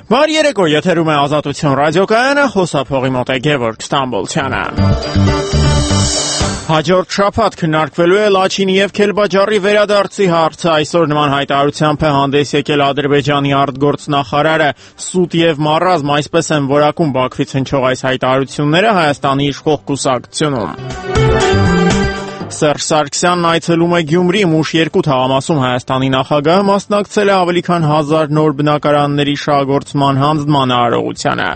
Բարի երեկո, եթերում է Ազատություն ռադիոկայանը, խոսափողի մոտ է Գևորգ Ստամբոլցյանը։ Հաջորդ շաբաթ քննարկվելու է Լաչինի եւ Քելբաջարի վերադարձի հարցը։ Այսօր նման հայտարարությամբ է հանդես եկել Ադրբեջանի արտգործնախարարը։ Սուտ եւ մառազմ, այսպես են որակում Բաքվից հնչող այս հայտարարությունները Հայաստանի իշխող կուսակցությունում։ Սերժ Սարգսյանն այցելում է Գյումրի, Մուշ-2 թաղամասում Հայաստանի նախագահը մասնակցել է ավելի քան 1000 նոր բնակարանների շահագործման հանձնման արարողությանը։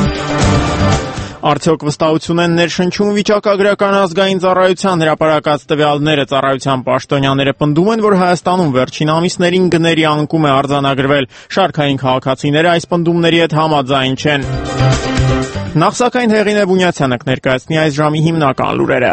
Արդյոք վստահություն են ներշնչում վիճակագրական ազգային ծառայության հրապարակած տվյալները։ Ծառայության պաշտոնյաները պնդում են, որ Հայաստանում վերջին ամիսներին գների անկում է արձանագրվել։ Շարքային քաղաքացիները այս պնդումների հետ համաձայն չեն։ Նախ սակայն Հեղինե Բունյացյանը կներկայացնի այս ժամի հիմնական լուրերը։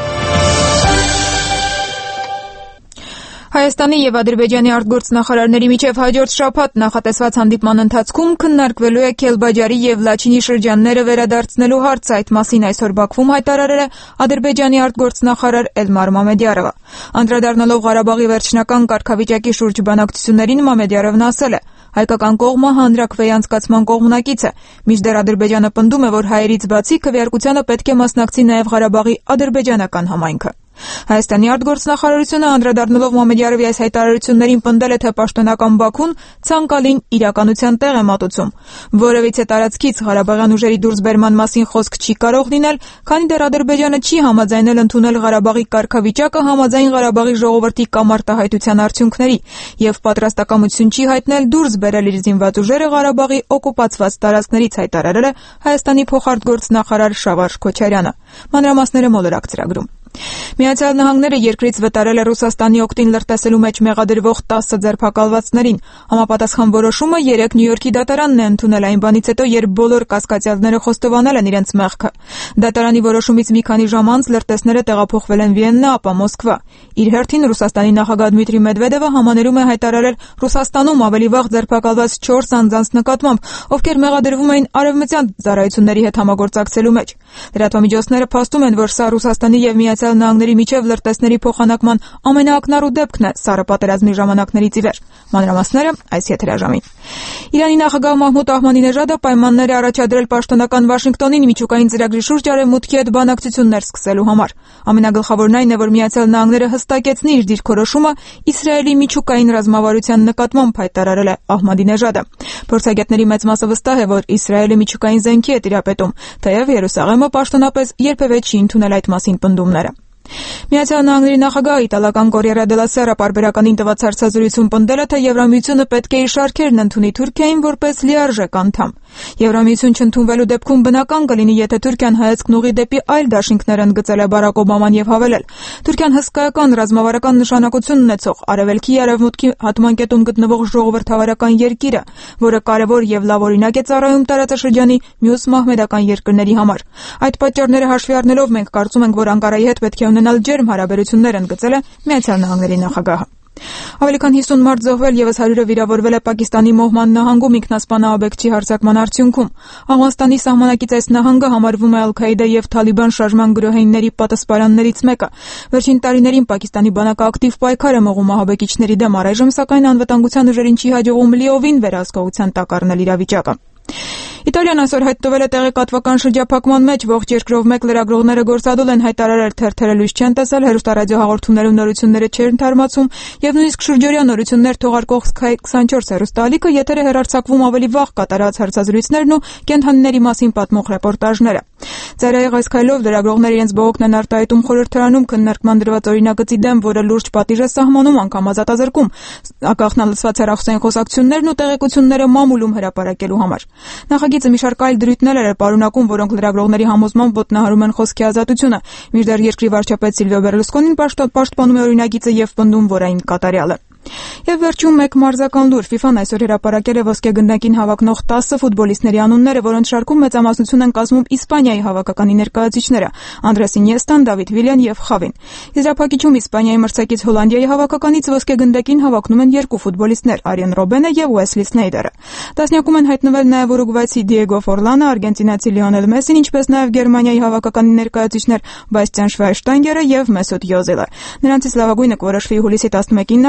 Հայաստանի եւ Ադրբեջանի արտգործնախարարների միջև հաջորդ շաբաթ նախատեսված հանդիպման ընթացքում քննարկվելու է Քելբաջարի եւ Լաչինի շրջանները վերադարձնելու հարցը։ Այդ մասին այսօր Բաքվում հայտարարել է Ադրբեջանի արտգործնախարար Էլմար Մամեդյարովը։ Անդրադառնալով Ղարաբաղի վերջնական կարգավիճակի շուրջ բանակցություններին Մամեդյարովն ասել է. Հայկական կողմը հանրաքվեի անցկացման կողմնակից է։ Մինչդեռ Ադրբեջանը պնդում է, որ հայերից բացի քվեարկությանը պետք է մասնակցի նաև Ղարաբաղի ադրբեջանական համայնքը։ Հայաստանի արտգործնախարարությունը անդրադառնալով Մամեդյարովի այս հայտարարություններին պնդել է, թե պաշտոնական Բաքուն ցանկալին իրականության տեղ է մատուցում։ Որևիցե տարածքից Ղարաբաղյան ուժերի դուրսբերման մասին խոսք չի կարող լինել, քանի դեռ Ադրբեջանը չի համաձայնել ընդունել Ղարաբաղի կարգավիճակը համաձայն Ղարաբաղի ժողովրդի կամ արտահայտության արդյունքների եւ պատրաստակամություն չի հայտնել դուրս բերել իր զինված ուժերը Ղարաբաղի օկուպացված տարածքներից, հայտարարել է Հայաստանի փոխարտգործնախարար Շավարժ Քոչարյանը։ Մանրամասները մոլորակ ծրագրում։ Միացյալ Նահանգները երկրից վտարել է Ռուսաստանի օգտին լրտեսելու մեջ մեղադրվող 10 ձերբակալվածներին։ Համապատասխան որոշումը 3 Նյու-Յորքի դատարանն է ընդունել այն բանից հետո, երբ բոլոր կասկածյալները խոստովանել են իրենց մեղքը։ Դատարանի որոշումից մի քանի ժամ անց լրտեսները տեղափոխվել են Վիեննա, ապա Մոսկվա։ Իր հերթին Ռուսաստանի նախագահ Դմիտրի Մեդվեդևը համաներում է հայտարարել Ռուսաստանում ավելի վաղ ձերբակալված 4 անձանց նկատմամբ, ովքեր մեղադրվում էին արևմտյան ծառայությունների հետ համագործակցելու մեջ։ Լրատվամիջոցները փաստում են, որ սա Ռուսաստանի եւ Միացյալ Նահանգների միջև լրտեսների փոխանակման ամենաակնառու դեպքն է սառը պատերազմի ժամանակներից ի վեր։ Մանրամասները այս եթերաժամին։ Իրանի նախագահ Մահմուդ Ահմադինեժադը պայմաններ է առաջադրել պաշտոնական Վաշինգտոնին միջուկային ծրագրի շուրջ արևմուտքի հետ բանակցություններ սկսելու համար։ Ամենագլխավորն այն է, որ Միացյալ Նահանգները հստակեցնի իր դիրքորոշումը Իսրայելի միջուկային ռազմավարության նկատմամբ, հայտարարել է Ահմադինեժադը։ Փորձագետների մեծ մասը վստահ է, որ Իսրայելը միջուկային զենքի է տիրապետում, թեև Երուսաղեմը պաշտոնապես երբևէ չի ընդունել այդ մասին պնդումները։ Միացյալ Նահանգների նախագահը իտալական Կորիերա դելա Սերա պարբերականին տված հարցազրույցում պնդել է, թե Եվրամիությունը պետք է իր շարքերն ընդունի Թուրքիային որպես լիարժեք անդամ։ Եվրամիություն չընդունվելու դեպքում բնական կլինի, եթե Թուրքիան հայացքն ուղղի դեպի այլ դաշինքներ, ընդգծել է Բարակ Օբաման եւ հավելել. Թուրքիան հսկայական ռազմավարական նշանակություն ունեցող արևելքի արևմուտքի հատմանկետում գտնվող ժողովրդավարական երկիր է, որը կարևոր եւ լավ օրինակ է ծառայում տարածաշրջանի մյուս մահմեդական երկրների համար։ Այդ պատճառները հաշվի առնելով մենք կարծում ենք, որ Անկարայի հետ պետք է ունենալ ջերմ հարաբերություններ, ընդգծել է Միացյալ Նահանգների նախագահը։ Ավելի քան 50 մարդ զոհվել եւս 100-ը վիրավորվել է Պակիստանի Մոհման նահանգում ինքնասպան ահաբեկչի հարձակման արդյունքում։ Աֆղանստանի սահմանակից այս նահանգը համարվում է Ալ-Քաիդա եւ Թալիբան շարժման գրոհայինների պատասպարաններից մեկը։ Վերջին տարիներին Պակիստանի բանակը ակտիվ պայքար է մղում ահաբեկիչների դեմ, առայժմ սակայն անվտանգության ուժերին չի հաջողում լիովին վերահսկողության տակ առնել իրավիճակը։ Իտալիան այսօր հայտնվել է տեղեկատվական շրջափակման մեջ, ողջ երկրով մեկ լրագրողները գործադուլ են հայտարարել, թերթերը լույս չեն տեսել, հեռուստարադիոհաղորդումներում նորությունները չեն թարմացում եւ նույնիսկ շուրջօրյա նորություններ թողարկող Sky 24 հեռուստաալիքը եթերը հեռարձակվում ավելի վաղ կատարած հարցազրույցներն ու կենթանիների մասին պատմող ռեպորտաժները։ Ծայրահեղ այս քայլով լրագրողները իրենց բողոքն են արտահայտում խորհրդարանում քննարկման դրված օրինագծի դեմ, որը լուրջ պատիժ է սահմանում անգամ ազատազրկում, ակախնալցված հեռախոսային խոսակցություններն ու տեղեկությունները մամուլում հրապարակելու համար։ Նախագիծը մի շարք այլ դրույթներ է պարունակում, որոնք լրագրողների համոզմամբ ոտնահարում են խոսքի ազատությունը։ Մինչդեռ երկրի վարչապետ Սիլվիո Բերլուսկոնին պաշտպանում է օրինագիծը եւ պնդում, որ այն կատարյալ է։ Եվ վերջում մեկ մարզական լուր. FIFA-ն այսօր հրապարակել է ոսկե գնդակին հավակնող 10 ֆուտբոլիստների անունները, որոնց շարքում մեծամասնություն են կազմում Իսպանիայի հավաքականի ներկայացուցիչները՝ Անդրես Ինիեստան, Դավիդ Վիլյան եւ Խավին։ Եզրափակիչում Իսպանիայի մրցակից Հոլանդիայի հավաքականից ոսկե գնդակին հավակնում են 2 ֆուտբոլիստներ՝ Արիեն Ռոբենը եւ Ուեսլի Սնեյդերը։ Տասնյակում են հայտնվել նաեւ ուրուգվայցի Դիեգո Ֆորլանը, արգենտինացի Լիոնել Մեսին, ինչպես նաեւ Գերմանիայի հավաքականի ներկայացուցիչներ Բաստիան Շվայնշտայգերը եւ Մեսուտ Յոզելը։ Նրանցից լավագույնը կորոշվի հուլիսի 11-ին նախատեսված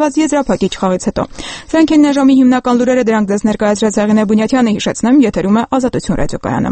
կատարված եզրափակիչ խաղից հետո։ Սրանք են ժամի հիմնական լուրերը, դրանք ձեզ ներկայացրած Հեղինե Բունյաթյանը, հիշեցնեմ, եթերում է Ազատություն ռադիոկայանը։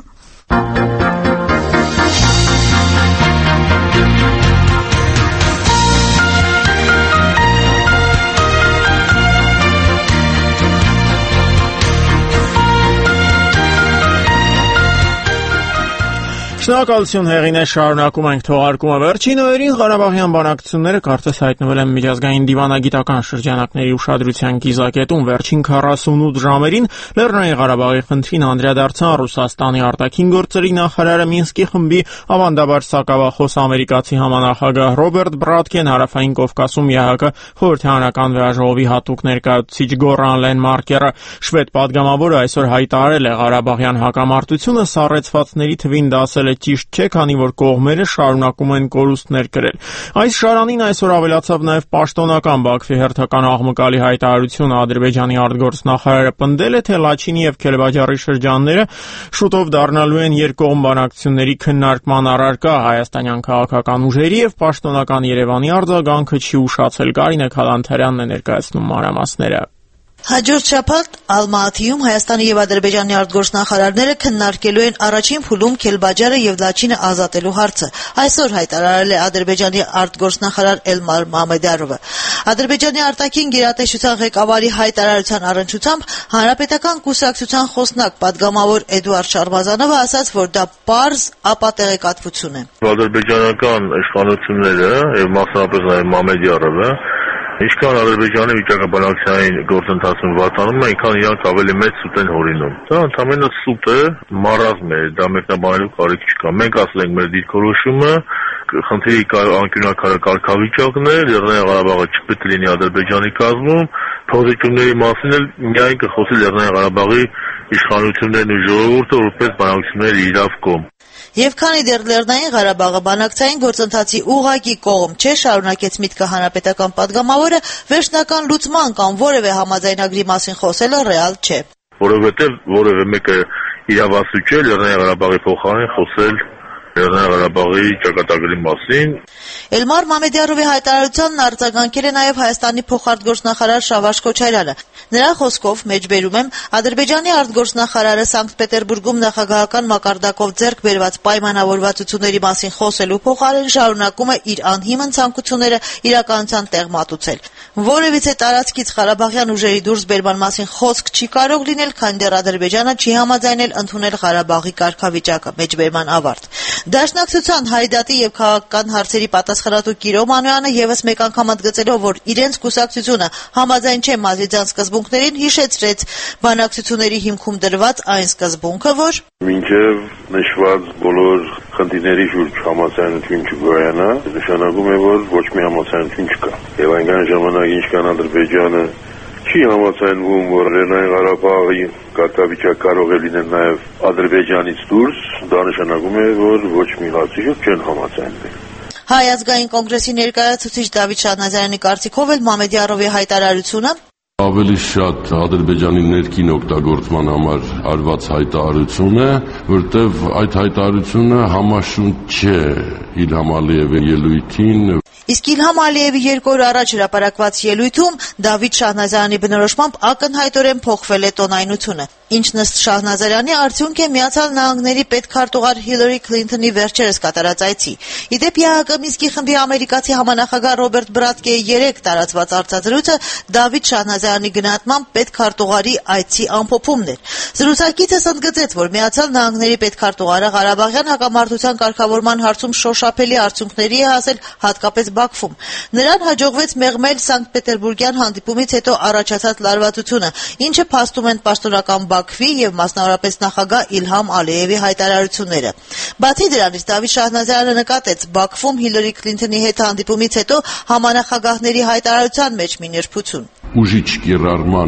Շնորհակալություն Հեղինե, շարունակում ենք թողարկումը։ Վերջին օրերին Ղարաբաղյան բանակցությունները կարծես հայտնվել են միջազգային դիվանագիտական շրջանակների ուշադրության կիզակետում։ Վերջին 48 ժամերին Լեռնային Ղարաբաղի խնդրին անդրադարձան Ռուսաստանի արտաքին գործերի նախարարը, Մինսկի խմբի ավանդաբար սակավախոս ամերիկացի համանախագահ Ռոբերտ Բրադկեն, Հարավային Կովկասում ԵԱՀԿ խորհրդարանական վեաժողովի հատուկ ներկայացուցիչ Գորան Լենմարկերը։ Շվեդ պատգամավորը այսօր հայտարարել է Ղարաբաղյան հակամարտությունը սառեցվածների թվին դասել ճիշտ չէ, քանի որ կողմերը շարունակում են կորուստներ կրել։ Այս շարանին այսօր ավելացավ նաև պաշտոնական Բաքվի հերթական աղմկալի հայտարարությունը։ Ադրբեջանի արտգործնախարարը պնդել է, թե Լաչինի եւ Քելբաջարի շրջանները շուտով դառնալու են երկկողմ բանակցությունների քննարկման առարկա։ Հայաստանյան քաղաքական ուժերի եւ պաշտոնական Երևանի արձագանքը չի ուշացել։ Կարինե Քալանթարյանն է ներկայացնում մանրամասները։ Հաջորդ շաբաթ Ալմատիում Հայաստանի եւ Ադրբեջանի արտգործնախարարները քննարկելու են առաջին փուլում Քելբաջարը եւ Լաչինը ազատելու հարցը։ Այսօր հայտարարել է Ադրբեջանի արտգործնախարար Էլմար Մամեդյարովը։ Ադրբեջանի արտաքին գերատեսչության ղեկավարի հայտարարության առնչությամբ Հանրապետական կուսակցության խոսնակ պատգամավոր Էդուարդ Շարմազանովը ասաց, որ դա պարզ ապատեղեկատվություն է։ Ադրբեջանական իշխանությունները եւ մասնավորապես նաեւ Մամեդյարովը Ինչքան Ադրբեջանի վիճակաբանական գործընթացում վատանում է, այնքան իրանք ավելի մեծ սուտ են հորինում։ Դա ընդամենը սուտ է, մարազմը է, դա մեկնաբանելու կարիք չկա։ Մենք ասել ենք մեր դիրքորոշումը, խնդրի անկյունաքարը կարգավիճակն է, Լեռնային Ղարաբաղը չպետք է լինի Ադրբեջանի կազմում, փոխզիջումների մասին էլ միայն կխոսի Լեռնային Ղարաբաղի իշխանություններն ու ժողովուրդը որպես բանակցությունների իրավ կողմ։ Եվ քանի դեռ Լեռնային Ղարաբաղը բանակցային գործընթացի ուղղակի կողմ չէ, շարունակեց միտքը հանրապետական պատգամավորը, վերջնական լուծման կամ որևէ համաձայնագրի մասին խոսելը ռեալ չէ։ Որովհետև որևէ մեկը իրավասու չէ Լեռնային Ղարաբաղի փոխարեն խոսել Լեռնային Ղարաբաղի ճակատագրի մասին։ Էլմար Մամեդյարովի հայտարարությանն արձագանքել է նաև Հայաստանի փոխարտգործնախարար Շավարժ Քոչարյանը։ Նրա խոսքով, մեջբերում եմ, Ադրբեջանի արտգործնախարարը Սանկտ Պետերբուրգում նախագահական մակարդակով ձեռք բերված պայմանավորվածությունների մասին խոսելու փոխարեն շարունակում է իր անհիմն ցանկությունները իրականության տեղ մատուցել։ Որևիցե տարածքից Ղարաբաղյան ուժերի դուրսբերման մասին խոսք չի կարող լինել, քանի դեռ Ադրբեջանը չի համաձայնել ընդունել Ղարաբաղի կարգավիճակը։ Մեջբերման ավարտ։ Դաշնակցության հայդատի եւ քաղաքական հարցերի պատասխանատու Կիրո Մանոյանը եւս մեկ անգամ ընդգծելով, որ իրենց կուսակցությունը համաձայն չէ Մադրիդյան սկզբունքներին, հիշեցրեց բանակցությունների հիմքում դրված այն սկզբունքը, որ մինչև նշված բոլոր խնդիրների շուրջ համաձայնություն չգոյանա, նշանակում է, որ ոչ մի համաձայնություն չկա։ Եվ այնքան ժամանակ, ինչքան Ադրբեջանը չի համաձայնվում, որ Լեռնային Ղարաբաղի կարգավիճակ կարող է լինել նաև Ադրբեջանից դուրս, դա նշանակում է, որ ոչ մի հարցի շուրջ չեն համաձայնվել։ Հայ ազգային կոնգրեսի ներկայացուցիչ Դավիթ Շահնազարյանի կարծիքով էլ Մամեդյարովի հայտարարությունը ավելի շատ Ադրբեջանի ներքին օգտագործման համար արված հայտարարություն է, որտեղ այդ հայտարարությունը համաշունչ չէ Իլհամ Ալիևի ելույթին։ Իսկ Իլհամ Ալիևի 2 օր առաջ հրապարակված ելույթում Դավիթ Շահնազարյանի բնորոշմամբ ակնհայտորեն փոխվել է տոնայնությունը, ինչն ըստ Շահնազարյանի արդյունք է Միացյալ Նահանգների պետքարտուղար Հիլարի Քլինթոնի վերջերս կատարած այցի։ Իդեպ ԵԱՀԿ Մինսկի խմբի ամերիկացի համանախագահ Ռոբերտ Բրադկեի 3 տարածված արձազրույցը Դավիթ Շահնազարյանի գնահատմամբ պետքարտուղարի այցի ամփոփումն էր։ Զրուցակիցս ընդգծեց, որ Միացյալ Նահանգների պետքարտուղարը Ղարաբաղյան հակամարտության կարգավորման հարցում շոշափելի արդյունքների է հասել, հատկապես Բաքվում։ Նրան հաջողվեց մեղմել Սանկտ Պետերբուրգյան հանդիպումից հետո առաջացած լարվածությունը, ինչը փաստում են պաշտոնական Բաքվի եւ մասնավորապես նախագահ Իլհամ Ալիևի հայտարարությունները։ Բացի դրանից Դավիթ Շահնազարյանը նկատեց Բաքվում Հիլարի Քլինթոնի հետ հանդիպումից հետո համանախագահների հայտարարության մեջ մի նրբություն։ Ուժիչ կիրառման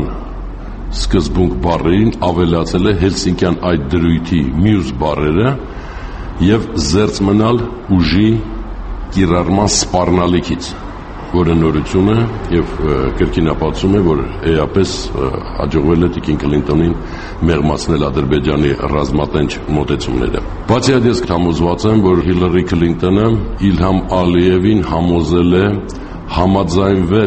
սկզբունք բառերին ավելացել է Հելսինկյան այդ դրույթի մյուս բառերը եւ զերծ մնալ ուժի կիրառման սպառնալիքից, որը նորություն է եւ կրկին ապացուցում է, որ էապես հաջողվել է Տիկին Քլինտոնին մեղմացնել Ադրբեջանի ռազմատենչ մոտեցումները։ Բացի այդ, ես համոզված եմ, որ Հիլարի Քլինտոնը Իլհամ Ալիևին համոզել է համաձայնվել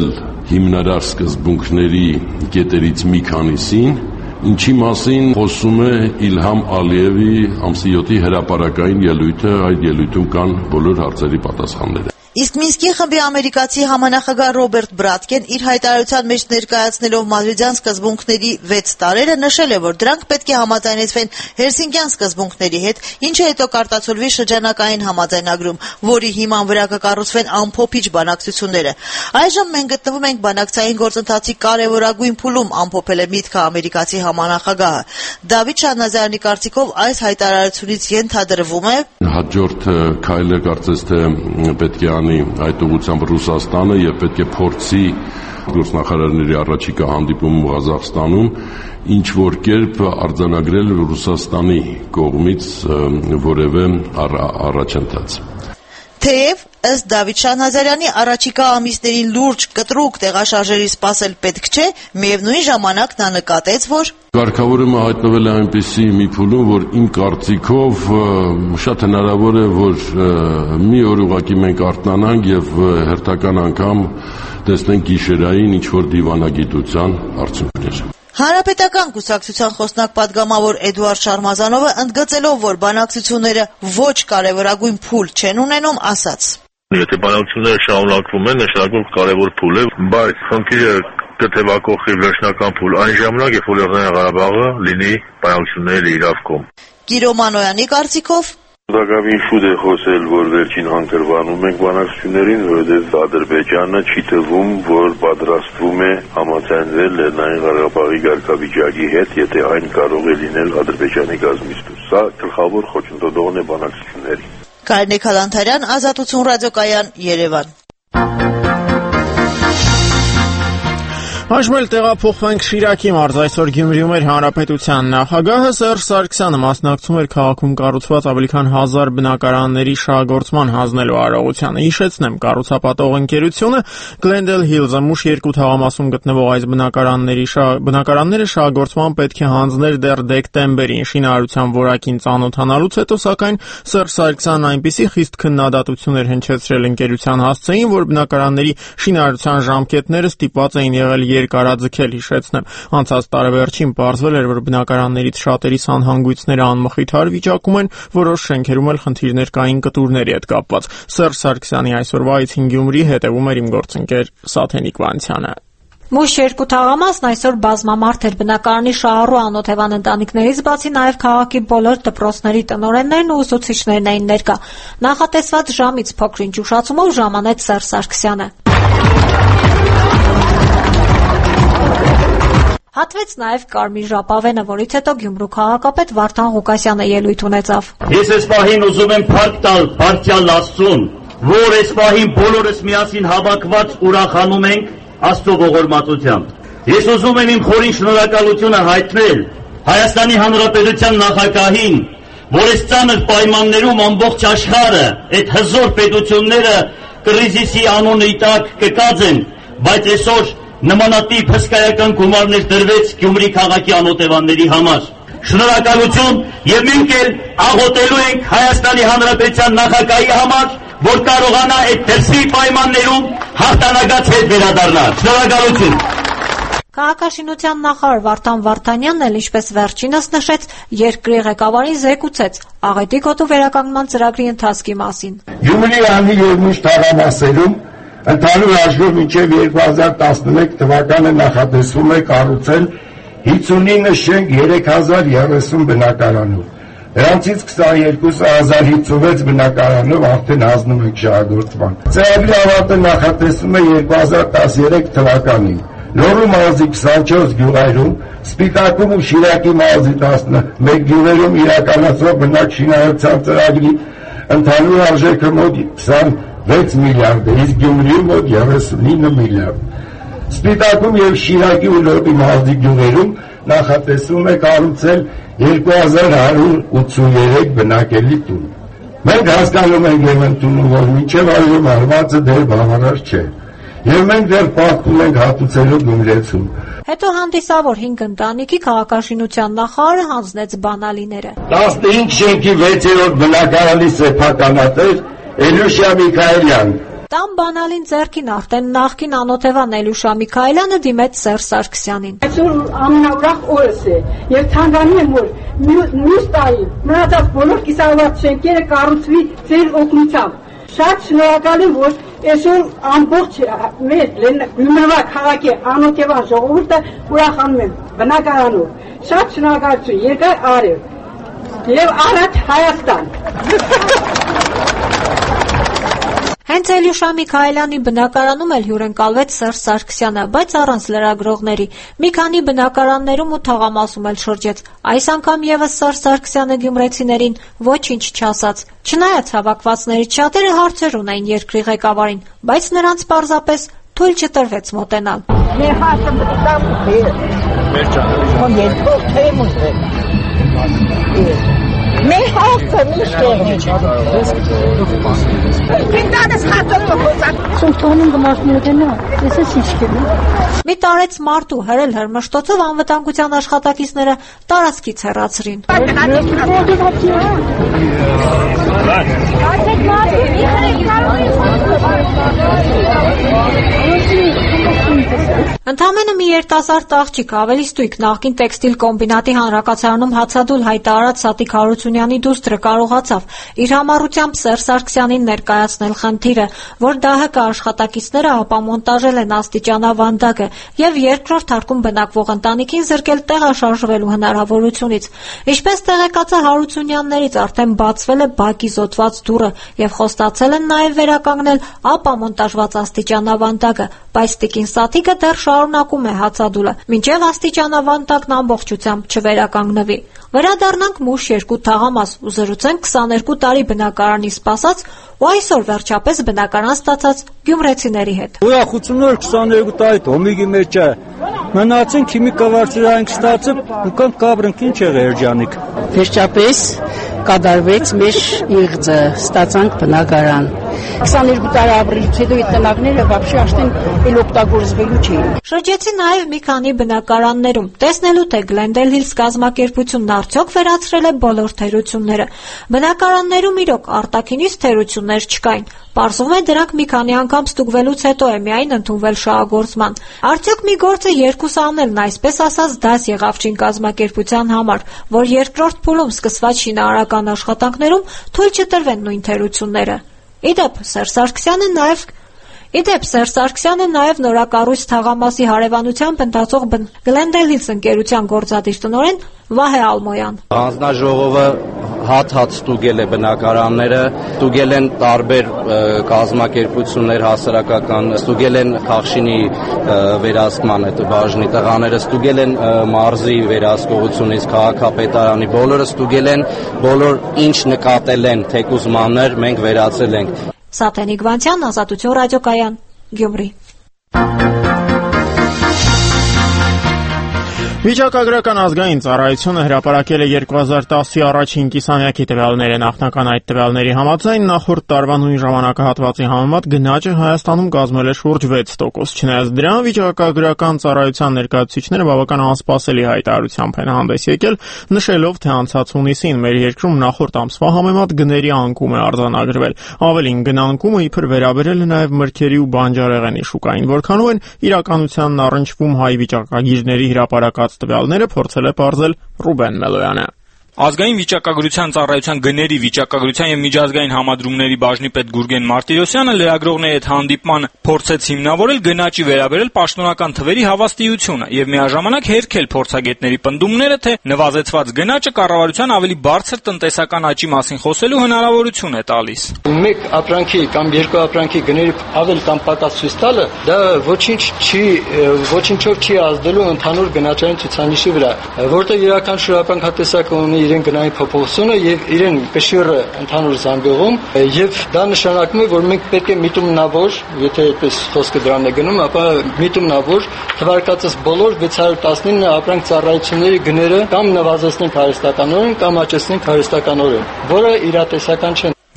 հիմնարար սկզբունքների կետերից մի քանիսին, ինչի մասին խոսում է Իլհամ Ալիևի ամսի 7-ի հրապարակային ելույթը, այդ ելույթում կան բոլոր հարցերի պատասխանները։ Իսկ Մինսկի խմբի ամերիկացի համանախագահ Ռոբերտ Բրատկեն իր հայտարարության մեջ ներկայացնելով մադրիդյան սկզբունքների 6 տարրերը նշել է, որ դրանք պետք է համաձայնեցվեն Հելսինկյան սկզբունքների հետ, ինչը հետո կարտացոլվի շրջանակային համաձայնագրում, որի հիման վրա կկառուցվեն ամփոփիչ բանակցությունները։ Այժմ մենք գտնվում ենք բանակցային գործընթացի կարևորագույն փուլում, ամփոփել է միտքը ամերիկացի համանախագահը։ Դավիթ Շահնազարյանի կարծիքով այս հայտարարությունից ենթադրվում է հաջորդ քայլը կարծես թե պետք է անի այդ ուղղությամբ Ռուսաստանը եւ պետք է փորձի գործնախարարների առաջիկա հանդիպում Ղազախստանում ինչ որ կերպ արձանագրել Ռուսաստանի կողմից որևէ առաջընթաց։ Թեև ըստ Դավիթ Շահնազարյանի առաջիկա ամիսներին լուրջ կտրուկ տեղաշարժերի սպասել պետք չէ, միևնույն ժամանակ նա նկատեց, որ Կարգավորումը հայտնվել է այնպիսի մի փուլում, որ իմ կարծիքով շատ հնարավոր է, որ մի օր ուղղակի մենք արթնանանք եւ հերթական անգամ տեսնենք գիշերային ինչ-որ դիվանագիտության արդյունքներ։ Հանրապետական կուսակցության խոսնակ պատգամավոր Էդուարդ Շարմազանովը ընդգծելով, որ բանակցությունները ոչ կարևորագույն փուլ չեն ունենում, ասաց. Եթե բանակցությունները շարունակվում են, նշանակում կարևոր փուլ է, բայց խնդիրը կտևակողի վերջնական փուլ այն ժամանակ, երբ որ Լեռնային Ղարաբաղը լինի բանակցությունների իրավքում։ Կիրո Մանոյանի կարծիքով Դակավին շուտ է խոսել, որ վերջին հանգրվանում ենք բանակցություններին, որովհետև Ադրբեջանը չի թվում, որ պատրաստվում է համաձայնվել Լեռնային Ղարաբաղի կարգավիճակի հետ, եթե այն կարող է լինել Ադրբեջանի կազմից դուրս։ Սա գլխավոր խոչընդոտողն է բանակցությունների։ Կարինե Քալանթարյան, Ազատություն ռադիոկայան, Երևան։ Այժմ էլ տեղափոխվենք Շիրակի մարզ, այսօր Գյումրիում էր Հանրապետության նախագահը Սերժ Սարգսյանը մասնակցում էր քաղաքում կառուցված ավելի քան 1000 բնակարանների շահագործման հանձնելու արարողությանը։ Հիշեցնեմ, կառուցապատող ընկերությունը Glendale Hills-ը մուշ 2 թաղամասում գտնվող այս բնակարանները շահագործման պետք է հանձներ դեռ դեկտեմբերին։ Շինարարության որակին ծանոթանալուց հետո, սակայն Սերժ Սարգսյանն այնպիսի խիստ քննադատություններ հնչեցրել ընկերության հասցեին, որ բնակարանների շինարարության ժամկետները ստիպված էին եղել երկարաձգել, հիշեցնեմ։ Անցած տարեվերջին պարզվել էր, որ բնակարաններից շատերի սանհանգույցները անմխիթար վիճակում են, որոշ շենքերում էլ խնդիրներ կային կտուրների հետ կապված։ Սերժ Սարգսյանի այսօրվա այցին Գյումրի հետևում էր իմ գործընկեր Սաթենիկ Վանցյանը։ Մուշ 2 թաղամասն այսօր բազմամարդ էր բնակարանի շահառու անօթևան ընտանիքներից բացի նաև քաղաքի բոլոր դպրոցների տնօրեններն ու ուսուցիչներն էին ներկա։ Նախատեսված ժամից փոքրինչ ուշացումով ժամանեց Սերժ Սարգսյանը։ Հատվեց նաև Կարմիր ժապավենը, որից հետո Գյումրու քաղաքապետ Վարդան Ղուկասյանը ելույթ ունեցավ։ Ես այս պահին ուզում եմ փառք տալ Փառքյալ Աստծուն, որ այս պահին բոլորս միասին հավաքված ուրախանում ենք Աստծո ողորմածությամբ։ Ես ուզում եմ իմ խորին շնորհակալությունը հայտնել Հայաստանի Հանրապետության նախագահին, որ այս ծանր պայմաններում ամբողջ աշխարհը, այդ հզոր պետությունները կռիզիսի անունի տակ կկածեն, բայց այսօր նմանատիպ հսկայական գումարներ դրվեց Գյումրի քաղաքի անօթևանների համար։ Շնորհակալություն եւ մենք էլ աղոթելու ենք Հայաստանի Հանրապետության նախագահի համար, որ կարողանա այդ դրսի պայմաններում հաղթանակած հետ վերադառնալ։ Շնորհակալություն։ Քաղաքաշինության նախարար Վարդան Վարդանյանն էլ ինչպես վերջինս նշեց, երկրի ղեկավարին զեկուցեց աղետի գոտու վերականգնման ծրագրի ընթացքի մասին։ Գյումրի անի եւ մուշ թաղամասերում ընդհանուր աշխարհում մինչև 2011 թվականը նախատեսվում է կառուցել 59 շենք 3030 բնակարանով։ Դրանցից 22,056 բնակարանով արդեն հանձնում ենք շահագործման։ Ծրագրի ավարտը նախատեսվում է 2013 թվականին։ Լոռու մարզի 24 գյուղերում, Սպիտակում ու Շիրակի մարզի 11 գյուղերում իրականացվող բնակչության ծրագրի ընդհանուր արժեքը մոտ 26 միլիարդ է, իսկ Գյումրիում մոտ 39 միլիարդ։ Սպիտակում եւ Շիրակի ու Լոռու մարզի գյուղերում նախատեսվում է կառուցել 2183 բնակելի տուն։ Մենք հասկանում ենք եւ ընդունում, որ մինչեւ այժմ արվածը դեռ բավարար չէ։ Եվ մենք դեռ պարտում ենք հատուցելու գումրեցում։ Հետո հանդիսավոր 5 ընտանիքի քաղաքաշինության նախարարը հանձնեց բանալիները։ 15 շենքի 6-րդ բնակարանի սեփականատեր Էլյուշա Միքայելյան Տան բանալին ձեռքին արդեն նախկին անօթևան Էլյուշա Միքայելյանը դիմեց Սերժ Սարգսյանին։ Այսօր ամենաուրախ օրս է եւ ցանկանում եմ, որ մյուս տարի մնացած բոլոր կիսավարժ շենքերը կառուցվի ձեր օգնությամբ։ Շատ շնորհակալ եմ, որ այսօր ամբողջ մեր Լենինգրադի քաղաքի անօթևան ժողովուրդը ուրախանում եմ բնակարանով։ Շատ շնորհակալություն, երկար արև եւ առաջ Հայաստան։ Հենց Էլյուշա Միքայելյանի բնակարանում էլ հյուրընկալվեց Սերժ Սարգսյանը, բայց առանց լրագրողների։ Մի քանի բնակարաններում ու թաղամասում էլ շրջեց։ Այս անգամ եւս Սերժ Սարգսյանը գյումրեցիներին ոչինչ չասաց։ Չնայած հավաքվածներից շատերը հարցեր ունեին երկրի ղեկավարին, բայց նրանց պարզապես թույլ չտրվեց մոտենալ։ Մեր հարցը միշտ Մի տարեց մարդու հրել հրմշտոցով անվտանգության աշխատակիցները տարածքից հեռացրին։ Ընդամենը մի երիտասարդ աղջիկ ավելի ստույգ նախկին տեքստիլ կոմբինատի հանրակացարանում հացադուլ հայտարարած Սատիկ Հարությունյանի դուստրը կարողացավ իր համառությամբ Սերժ Սարգսյանին ներկայացնել խնդիրը, որ ԴՀԿ աշխատակիցները ապամոնտաժել են աստիճանավանդակը եւ երկրորդ հարկում բնակվող ընտանիքին զրկել տեղաշարժվելու հնարավորությունից։ Ինչպես տեղեկացա Հարությունյաններից, արդեն բացվել է բակի զոդված դուռը եւ խոստացել են նաեւ վերականգնել ապամոնտաժված աստիճանավանդակը, բայց տիկին Սատիկը դեռ շարունակում է հացադուլը, մինչև աստիճանավանդակն ամբողջությամբ չվերականգնվի։ Վերադառնանք մուշ 2 թաղամաս ու զրուցենք 22 տարի բնակարանի սպասած ու այսօր վերջապես բնակարան ստացած գյումրեցիների հետ։ Ուրախություններ 22 տարի Դոմիգի մեջ է։ Մնացին քիմիկավարժարենք ստացып ու կան կաբրնք ինչ եղե երջանիկ։ Վերջապես կատարվեց մեր իղձը, ստացանք բնակարան։ 22 տարի ապրելուց հետո այդ տնակները вообще աշտեն էլ օգտագործվելու չէին։ Շրջեցի նաև մի քանի բնակարաններում, տեսնելու թե Glendale Hills կազմակերպությունն արդյոք վերացրել է բոլոր թերությունները։ Բնակարաններում իրոք արտաքինից թերություններ չկային։ Պարզվում է դրանք մի քանի անգամ ստուգվելուց հետո է միայն ընդունվել շահագործման։ Արդյոք մի գործը երկուս անելն այսպես ասած դաս եղավ չին կազմակերպության համար, որ երկրորդ փուլում սկսված շինարարական աշխատանքներում թույլ չտրվեն նույն թերությունները։ Իդեպ Սերժ Սարգսյանը նաև նորակառույց թաղամասի հարևանությամբ ընթացող Glendale Hills ընկերության գործադիր տնօրեն Վահե Ալմոյան։ Հանձնաժողովը հատ ստուգել է բնակարանները, ստուգել են տարբեր կազմակերպություններ հասարակական, ստուգել են Խախշինի վերահսկման այդ բաժնի տղաները, ստուգել են մարզի վերահսկողությունից քաղաքապետարանի, բոլորը ստուգել են, բոլոր ինչ նկատել են թեկուզ մաններ մենք վերացել ենք։ Սաթենիկ Վանցյան, Ազատություն ռադիոկայան, Գյումրի։ Վիճակագրական ազգային ծառայությունը հրապարակել է 2010-ի առաջին կիսամյակի տվյալները։ Նախնական այդ տվյալների համաձայն նախորդ տարվա նույն ժամանակահատվածի համեմատ գնաճը Հայաստանում կազմել է շուրջ 6%։ Չնայած դրան, վիճակագրական ծառայության ներկայացուցիչները բավական անսպասելի հայտարարությամբ են հանդես եկել, նշելով, թե անցած հունիսին մեր երկրում նախորդ ամսվա համեմատ գների անկում է արձանագրվել։ Ավելին, գնանկումը իբր վերաբերել է նաև մրգերի ու բանջարեղենի շուկային, որքանով են իրականությանն առնչվում հայ վիճակագիրների հրապարակած տվյալները փորձել է պարզել Ռուբեն Մելոյանը։ Ազգային վիճակագրության ծառայության գների վիճակագրության եւ միջազգային համադրումների բաժնի պետ Գուրգեն Մարտիրոսյանը լրագրողների հետ հանդիպման փորձեց հիմնավորել գնաճի վերաբերել պաշտոնական թվերի հավաստիությունը եւ միաժամանակ հերքել փորձագետների պնդումները, թե նվազեցված գնաճը կառավարության ավելի բարձր տնտեսական աճի մասին խոսելու հնարավորություն է տալիս։ Մեկ ապրանքի կամ երկու ապրանքի գների ավել կամ պակաս ցույց տալը դա ոչինչով չի ազդելու ընդհանուր գնաճային ցուցանիշի վրա, որտեղ իրական շրջապատական ունի իրեն գնային փոփոխությունը եւ իրեն կշիռը ընդհանուր զանգողում եւ դա նշանակում է, որ մենք պետք է միտումնավոր, եթե այդպես խոսքը դրան է գնում, ապա միտումնավոր թվարկածս բոլոր 619 ապրանք ծառայությունների գները կամ նվազեցնենք հարստականորեն կամ աճեցնենք հարստականորեն, որը իրատեսական չէ։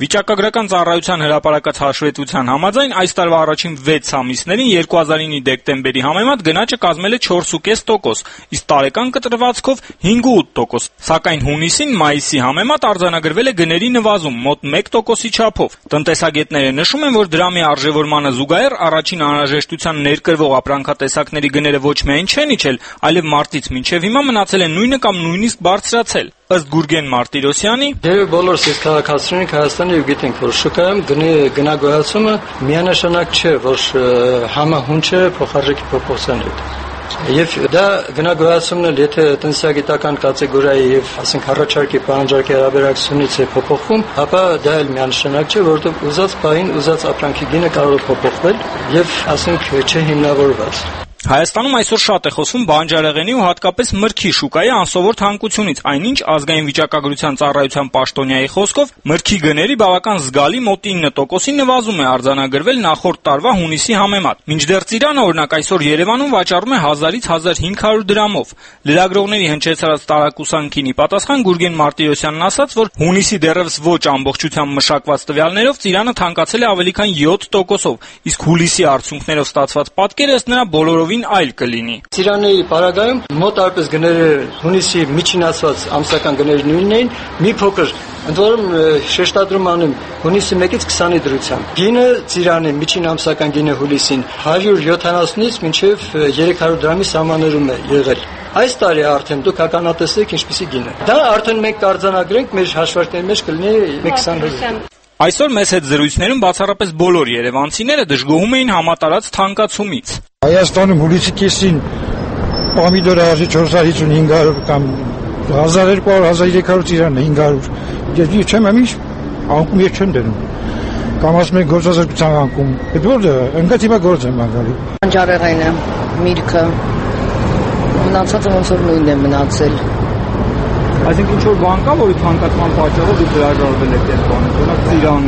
Վիճակագրական ծառայության հրապարակած հաշվետվության համաձայն այս տարվա առաջին 6 ամիսներին 2009-ի դեկտեմբերի համեմատ գնաճը կազմել է 4.5%, իսկ տարեկան կտրվածքով 5.8%, սակայն հունիսին մայիսի համեմատ արձանագրվել է գների նվազում մոտ 1%-ի չափով։ Տնտեսագետները նշում են, որ դրամի արժեվորմանը զուգահեռ առաջին անհրաժեշտության ներկրվող ապրանքատեսակների գները ոչ միայն չեն իջել, այլև մարտից մինչև հիմա մնացել են նույնը կամ նույնիսկ բարձրացել։ Ըստ Գուրգեն Մարտիրոսյանի, Եվ բոլորս իսկ քաղաքացիներն Հայաստանի ու գիտենք, որ շուկայում գնագոյացումը միանշանակ չէ, որ համահունչ է փոխարժեքի փոփոխության հետ։ Եվ դա գնագոյացումն էլ եթե տնտեսագիտական կատեգորիայի եւ ասենք առաջարկի պահանջարկի հարաբերակցությունից է փոփոխվում, ապա դա էլ միանշանակ չէ, որովհետեւ ուզած պահին ուզած ապրանքի գինը կարող է փոփոխվել եւ ասենք չէ հիմնավորված։ Հայաստանում այսօր շատ է խոսվում բանջարեղենի ու հատկապես մրգի շուկայի անսովոր թանկությունից, այնինչ ազգային վիճակագրության ծառայության պաշտոնյայի խոսքով մրգի գների բավական զգալի մոտ 9%-ի նվազում է արձանագրվել նախորդ տարվա հունիսի համեմատ։ Մինչդեռ ծիրանը օրինակ այսօր Երևանում վաճառում է 1000-ից 1500 դրամով։ Լրագրողների հնչեցրած տարակուսանքին ի պատասխան Գուրգեն Մարտիրոսյանն ասաց, որ հունիսի դեռևս ոչ ամբողջությամբ մշակված տվյալներով ծիրանը թանկացել է ավելի քան 7%-ով, իսկ հուլիսի արդյունքներով ստացված պատկերը ըստ նրա բոլորովին այլ կլինի։ Ծիրանի պարագայում մոտ արպես գները հունիսի միջինացված ամսական գների նույնն էին, մի փոքր ընդ որում շեշտադրում անեմ հունիսի 1-ից 20-ի դրությամբ։ Գինը ծիրանի միջին ամսական գինը հուլիսին 170-ից մինչև 300 դրամի սահմաններում է եղել։ Այս տարի արդեն դուք ականատեսեք ինչպիսի գին է։ Դա արդեն մենք կարձանագրենք մեր հաշվարկների մեջ կլինի 120%։ Այսօր մեզ հետ զրույցներում բացառապես բոլոր երևանցիները դժգոհում էին համատարած թանկացումից։ Հայաստանում հուլիսի կեսին պամիդորը 450-500 կամ 1200-1300 ծիրանն է 500։ Ես չեմ ամիշ անկում ես չեմ դնում։ Կամ ասում եք գործազրկության անկում։ Այդ որը ընկած հիմա գործ եմ անգալի։ Բանջարեղենը, միրգը մնացածը ոնց որ նույնն է մնացել։ Այսինքն ինչ որ բան կա, որի թանկացման պատճառով դուք հրաժարվել եք այդ բանը, օրինակ ծիրան։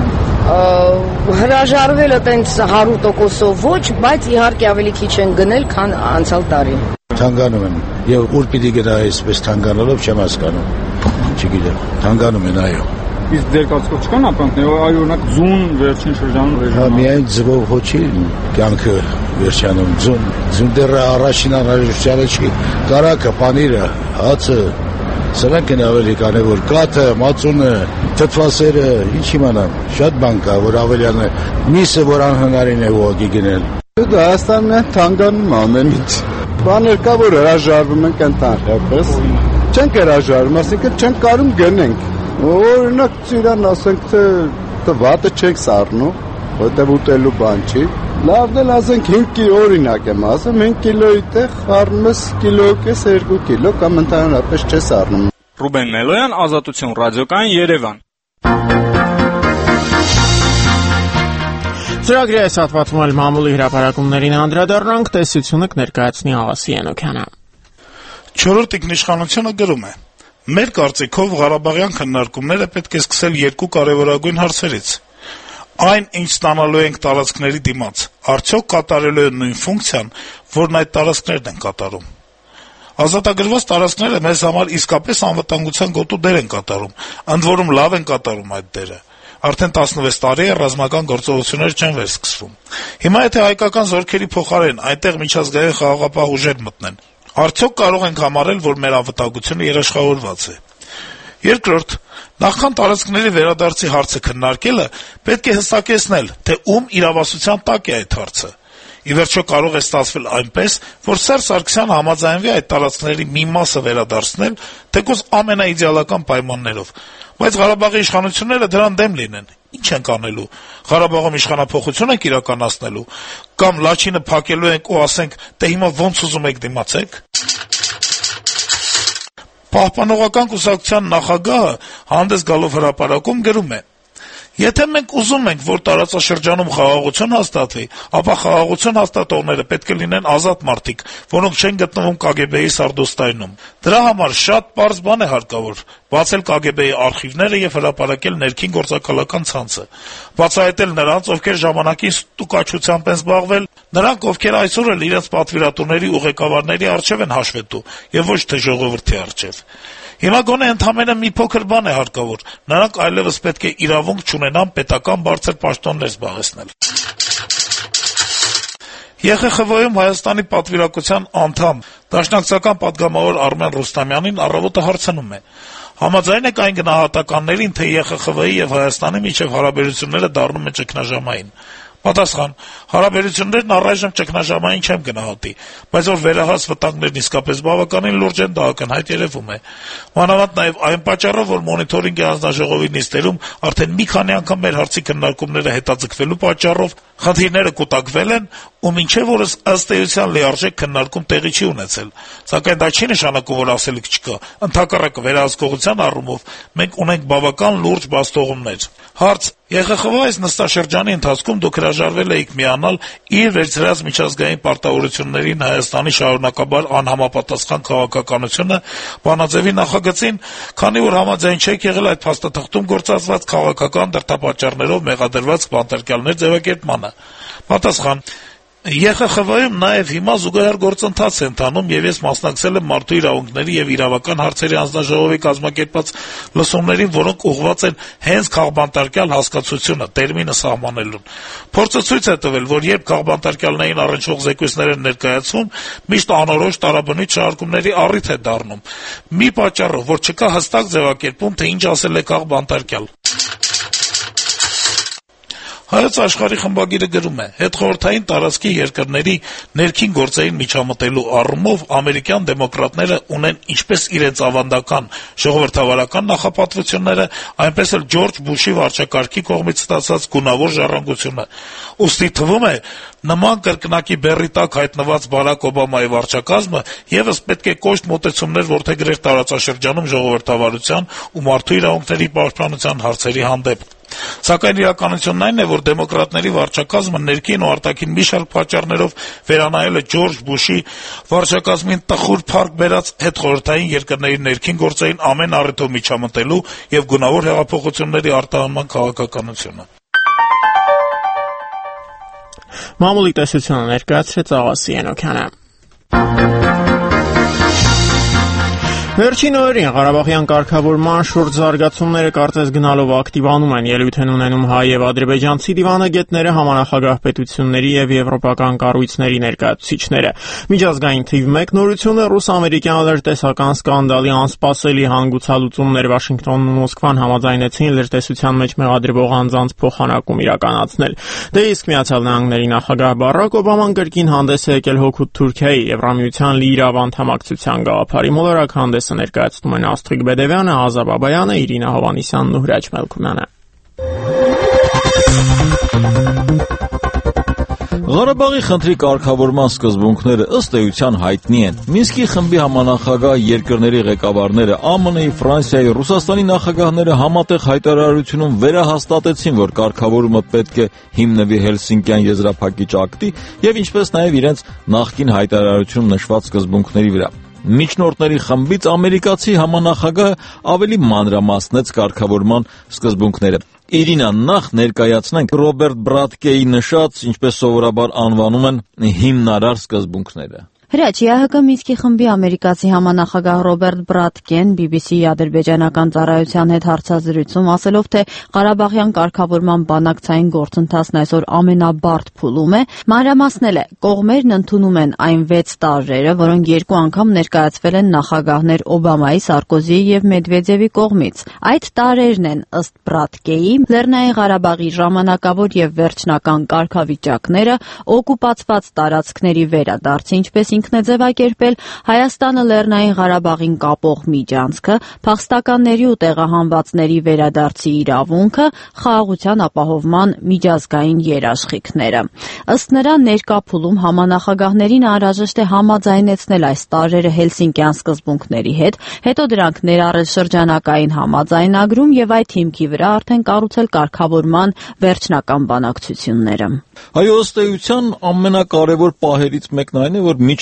Հրաժարվելը տենց 100%-ով ոչ, բայց իհարկե ավելի քիչ են գնել, քան անցյալ տարի։ Թանկանում են, եւ ուր պիտի գնա այսպես թանկանալով չեմ հասկանում։ Չգիտեմ, թանկանում են այո։ Իսկ ձեր կացկով չկան ապրանքներ, այ օրինակ ձուն վերջին շրջանում ռեժիմը։ Միայն ձվով հոչի կյանքը վերջանում ձուն դեռ առաջին անհրաժեշտությանը չի։ Կարակը, պանիրը, հացը Սրանք են ավելի կան, որ կաթը, մածունը, թթվասերը, ինչ իմանամ, շատ բան կա, որ ավելյան է, միսը, որ անհնարին է ուղղակի գնել։ Դա Հայաստանն է թանկանում ամեն ինչ։ Բաներ կա, որ հրաժարվում ենք ընդհանրապես, չենք հրաժարվում, ասինքն չենք կարում գնենք։ Օրինակ ծիրան ասենք, թե վատը չենք սառնում, որտեղ ուտելու բան չի։ Լավն էլ ասենք 5 կիլո օրինակ եմ ասում, 5 կիլոյի տեղ առնում ես կիլոյից 2 կիլո կամ ընդհանրապես չես առնում։ Ռուբեն Մելոյան, Ազատություն ռադիոկայան, Երևան։ Ծրագրի այս հատվածում էլ մամուլի հրապարակումներին անդրադառնանք, տեսությունը կներկայացնի Աղասի Ենոքյանը։ Չորրորդ ինքնիշխանությունը գրում է. Մեր կարծիքով Ղարաբաղյան քննարկումները պետք է սկսել երկու կարևորագույն հարցերից։ Այն, ինչ ստանալու ենք տարածքների դիմաց, արդյոք կատարելու են նույն ֆունկցիան, որն այդ տարածքներն են կատարում։ Ազատագրված տարածքները մեզ համար իսկապես անվտանգության գոտու դեր են կատարում, ընդ որում լավ են կատարում այդ դերը։ Արդեն 16 տարի է ռազմական գործողություններ չեն վերսկսվում։ Հիմա եթե հայկական զորքերի փոխարեն այնտեղ միջազգային խաղաղապահ ուժեր մտնեն, արդյոք կարող ենք համարել, որ մեր անվտանգությունը երաշխավորված է։ Երկրորդ, նախքան տարածքների վերադարձի հարցը քննարկելը պետք է հստակեցնել, թե ում իրավասության տակ է այդ հարցը։ Ի վերջո կարող է ստացվել այնպես, որ Սերժ Սարգսյանը համաձայնվի այդ տարածքների մի մասը վերադարձնել, թեկուզ ամենաիդեալական պայմաններով, բայց Ղարաբաղի իշխանությունները դրան դեմ լինեն։ Ինչ ենք անելու։ Ղարաբաղում իշխանափոխություն ենք իրականացնելու, կամ լաչինը փակելու ենք ու ասենք, թե հիմա ոնց ուզում եք դիմացեք։ Պահպանողական կուսակցության նախագահը հանդես գալով հրապարակում գրում է. Եթե մենք ուզում ենք, որ տարածաշրջանում խաղաղություն հաստատվի, ապա խաղաղություն հաստատողները պետք է լինեն ազատ մարդիկ, որոնք չեն գտնվում KGB-ի սարդոստայնում։ Դրա համար շատ պարզ բան է հարկավոր՝ բացել KGB-ի արխիվները եւ հրապարակել ներքին գործակալական ցանցը, բացահայտել նրանց, ովքեր ժամանակին ստուկաչությամբ են զբաղվել, նրանք, ովքեր այսօր էլ իրենց պատվիրատուների ու ղեկավարների առջեւ են հաշվետու եւ ոչ թե ժողովրդի առջեւ։ Հիմա գոնե ընդամենը մի փոքր բան է հարկավոր. նրանք այլևս պետք է իրավունք չունենան պետական բարձր պաշտոններ զբաղեցնել։ ԵԽԽՎ-ում Հայաստանի պատվիրակության անդամ դաշնակցական պատգամավոր Արմեն Ռուստամյանին «Առավոտը» հարցնում է. համաձայն եք այն գնահատականներին, թե ԵԽԽՎ-ի եւ Հայաստանի միջեւ հարաբերությունները դառնում են ճգնաժամային։ Պատասխան. հարաբերություններն առայժմ ճգնաժամային չեմ գնահատի, բայց որ վերահաս վտանգներն իսկապես բավականին լուրջ են, դա ակնհայտ երևում է։ Մանավանդ նաեւ այն պատճառով, որ մոնիթորինգի հանձնաժողովի նիստերում արդեն մի քանի անգամ մեր հարցի քննարկումները հետաձգվելու պատճառով խնդիրները կուտակվել են, ու մինչեւ օրս ըստ էության լիարժեք քննարկում տեղի չի ունեցել։ Սակայն դա չի նշանակում, որ ասելիք չկա։ Ընդհակառակը վերահսկողության առումով մենք ունենք բավական լուրջ բաստողումներ։ Հարց. ԵԽԽՎ այս նստաշրջանի ընթացքում դուք հրաժարվել եք միանալ իր վերցրած միջազգային պարտավորություններին Հայաստանի շարունակաբար անհամապատասխան քաղաքականությունը բանաձևի նախագծին, քանի որ համաձայն չեք եղել այդ փաստաթղթում գործածված քաղաքական դրդապատճառներով մեղադրված բանտարկյալներ ձևակերպմանը։ Պատասխան. ԵԽԽՎ-ում նաեւ հիմա զուգահեռ գործընթաց է ընթանում, եւ ես մասնակցել եմ մարդու իրավունքների եւ իրավական հարցերի հանձնաժողովի կազմակերպած լսումներին, որոնք ուղղված են հենց քաղբանտարկյալ հասկացությունը, տերմինը սահմանելուն։ Փորձը ցույց է տվել, որ երբ քաղբանտարկյալներին առնչվող զեկույցներ են ներկայացվում, միշտ անորոշ տարաբնույթ շարժումների առիթ է դառնում։ Մի պատճառով, որ չկա հստակ ձևակերպում, թե ինչ ասել է քաղբանտարկյալ։ Հայոց աշխարհի խմբագիրը գրում է. հետխորհրդային տարածքի երկրների ներքին գործերին միջամտելու առումով ամերիկյան դեմոկրատները ունեն ինչպես իրենց ավանդական ժողովրդավարական նախապատվությունները, այնպես էլ Ջորջ Բուշի վարչակարգի կողմից ստացած գունավոր ժառանգությունը։ Ուստի թվում է, նման կրկնակի բեռի տակ հայտնված Բարակ Օբամայի վարչակազմը եւս պետք է կոշտ մոտեցումներ որդեգրեր տարածաշրջանում ժողովրդավարության ու մարդու իրավունքների պաշտպանության հարցերի հանդեպ։ Սակայն իրականությունն այն է, որ դեմոկրատների վարչակազմը ներքին ու արտաքին մի շարք պատճառներով վերանայել է Ջորջ Բուշի վարչակազմին տխուր փառք բերած հետխորհրդային երկրների ներքին գործերին ամեն առիթով միջամտելու եւ գունավոր հեղափոխությունների արտահանման քաղաքականությունը։ Մամուլի տեսությունը ներկայացրեց Աղասի Ենոքյանը։ Վերջին օրերին Ղարաբաղյան կարգավորման շուրջ զարգացումները կարծես գնալով ակտիվանում են, ելույթ են ունենում հայ եւ ադրբեջանցի դիվանագետները, համանախագահ պետությունների եւ եվրոպական կառույցների ներկայացուցիչները։ Միջազգային թիվ 1 նորությունը ռուս-ամերիկյան լրտեսական սկանդալի անսպասելի հանգուցալուծումներ Վաշինգտոնն ու Մոսկվան համաձայնեցին լրտեսության մեջ մեղադրվող անձանց փոխանակում իրականացնել։ Դե իսկ Միացյալ Նահանգների նախագահ Բարակ Օբաման կրկին հանդես է եկել հօգուտ Թուրքիայի Եվրամիության լիիրավ անդամակցության գաղափարի մոլորակ հանդես ներկայացնում են Աստղիկ Բեդևյանը, Ազա Բաբայանը, Իրինա Հովանիսյանն ու Հրաչ Մելքումյանը։ Ղարաբաղի խնդրի կարգավորման սկզբունքները ըստ էության հայտնի են։ Մինսկի խմբի համանախագահ երկրների ղեկավարները, ԱՄՆ-ի, Ֆրանսիայի, Ռուսաստանի նախագահները համատեղ հայտարարությունում վերահաստատեցին, որ կարգավորումը պետք է հիմնվի Հելսինկյան եզրափակիչ ակտի եւ ինչպես նաեւ իրենց նախկին հայտարարությունում նշված սկզբունքների վրա։ Միջնորդների խմբից ամերիկացի համանախագահը ավելի մանրամասնեց կարգավորման սկզբունքները։ Իրինա, նախ ներկայացնենք Ռոբերտ Բրատկեի նշած, ինչպես սովորաբար անվանում են, հիմնարար սկզբունքները։ Հրաչ, ԵԱՀԿ Մինսկի խմբի ամերիկացի համանախագահ Ռոբերտ Բրատկեն BBC-ի ադրբեջանական ծառայության հետ հարցազրույցում ասելով, թե Ղարաբաղյան կարգավորման բանակցային գործընթացն այսօր ամենաբարդ փուլում է, մանրամասնել է, կողմերն ընդունում են այն 6 տարրերը, որոնք 2 անգամ ներկայացվել են նախագահներ Օբամայի, Սարկոզիի եւ Մեդվեդևի կողմից։ Այդ տարրերն են, ըստ Բրատկեի, Լեռնային Ղարաբաղի ժամանակավոր եւ վերջնական կարգավիճակները, օկուպացված տարածքների վերադարձը, ինչպես ինքն է ձևակերպել, Հայաստանը Լեռնային Ղարաբաղին կապող միջանցքը, փախստականների ու տեղահանվածների վերադարձի իրավունքը, խաղաղության ապահովման միջազգային երաշխիքները։ Ըստ նրա, ներկա փուլում համանախագահներին անհրաժեշտ է համաձայնեցնել այս տարրերը Հելսինկյան սկզբունքների հետ, հետո դրանք ներառել շրջանակային համաձայնագրում եւ այդ հիմքի վրա արդեն կառուցել կարգավորման վերջնական բանակցությունները։ Այո, ըստ էության ամենակարևոր պահերից մեկն այն է, որ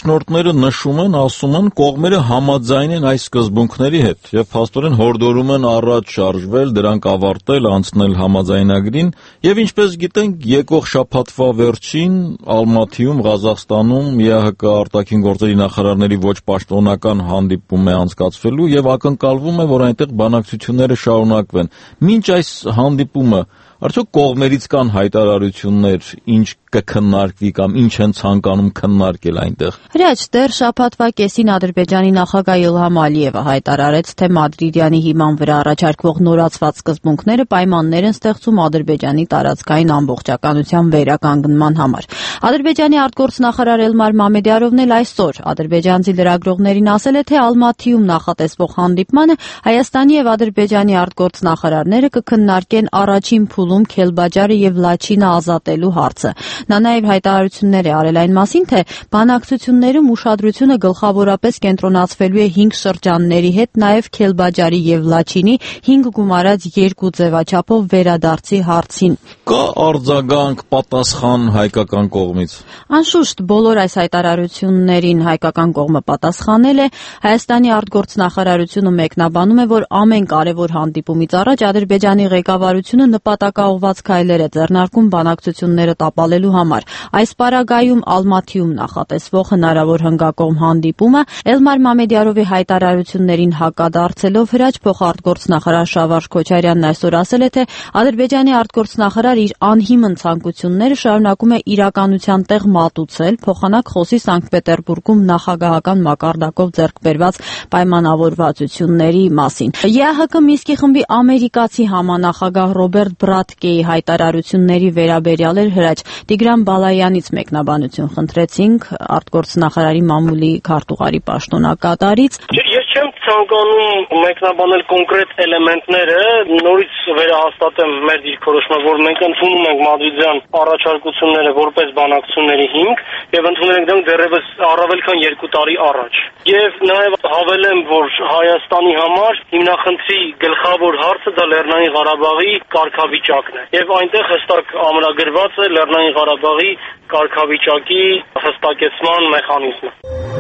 առաջնորդները նշում են, ասում են, կողմերը համաձայն են այս սկզբունքների հետ եւ փաստորեն հորդորում են առաջ շարժվել, դրանք ավարտել, անցնել համաձայնագրին եւ ինչպես գիտենք, եկող շաբաթվա վերջին Ալմաթիում, Ղազախստանում ԵԱՀԿ արտաքին գործերի նախարարների ոչ պաշտոնական հանդիպում է անցկացվելու եւ ակնկալվում է, որ այնտեղ բանակցությունները շարունակվեն։ Մինչ այս հանդիպումը արդյոք կողմերից կան հայտարարություններ, ինչ կքննարկվի կամ ինչ են ցանկանում քննարկել այնտեղ։ Հրաչ, դեռ շաբաթվա կեսին Ադրբեջանի նախագահ Իլհամ Ալիևը հայտարարեց, թե Մադրիդյանի հիման վրա առաջարկվող նորացված սկզբունքները պայմաններ են ստեղծում Ադրբեջանի տարածքային ամբողջականության վերականգնման համար։ Ադրբեջանի արտգործնախարար Էլմար Մամեդյարովն էլ այսօր ադրբեջանցի լրագրողներին ասել է, թե Ալմաթիում նախատեսվող հանդիպմանը Հայաստանի եւ Ադրբեջանի արտգործնախարարները կքննարկեն առաջին փուլում Քելբաջարը եւ Լաչինը ազատելու հարցը։ Նա նաև հայտարարություններ է արել այն մասին, թե բանակցություններում ուշադրությունը գլխավորապես կենտրոնացվելու է 5 շրջանների հետ, նաև Քելբաջարի եւ Լաչինի 5 գումարած 2 ձևաչափով վերադարձի հարցին։ Կա արձագանք, պատասխան հայկական կողմից։ Անշուշտ բոլոր այս հայտարարություններին հայկական կողմը պատասխանել է։ Հայաստանի արտգործնախարարությունը մեկնաբանում է, որ ամեն կարևոր հանդիպումից առաջ Ադրբեջանի ղեկավարությունը նպատակաուղղված քայլեր է ձեռնարկում բանակցությունները տապալելու համար։ Այս պարագայում Ալմաթիում նախատեսվող հնարավոր հնգակողմ հանդիպումը Էլմար Մամեդյարովի հայտարարություններին հակադարձելով Հրաչ փոխարտգործնախարար Շավարժ Քոչարյանն այսօր ասել է, թե Ադրբեջանի արտգործնախարար իր անհիմն ցանկությունները շարունակում է իրականության տեղ մատուցել, փոխանակ խոսի Սանկտ Պետերբուրգում նախագահական մակարդակով ձեռք բերված պայմանավորվածությունների մասին։ ԵԱՀԿ Մինսկի խմբի ամերիկացի համանախագահ Ռոբերտ Բրատկեի հայտարարությունների վերաբերյալ էր Հրաչ Տիգրան Բալայանից մեկնաբանություն խնդրեցինք արտգործնախարարի մամուլի քարտուղարի պաշտոնակատարից։ Ես չեմ ցանկանում մեկնաբանել կոնկրետ էլեմենտները, նորից վերահաստատեմ մեր դիրքորոշումը, որ մենք ընդունում ենք մադրիդյան առաջարկությունները որպես բանակցությունների հիմք եւ ընդունել ենք դրանք դեռևս առավել քան 2 տարի առաջ։ Եվ նաեւ հավելեմ, որ Հայաստանի համար հիմնախնդրի գլխավոր հարցը դա Լեռնային Ղարաբաղի կարգավիճակն է։ Եվ այնտեղ հստակ ամրագրված է Լեռնային Ղարաբաղի կարգավիճակի հստակեցման մեխանիզմը։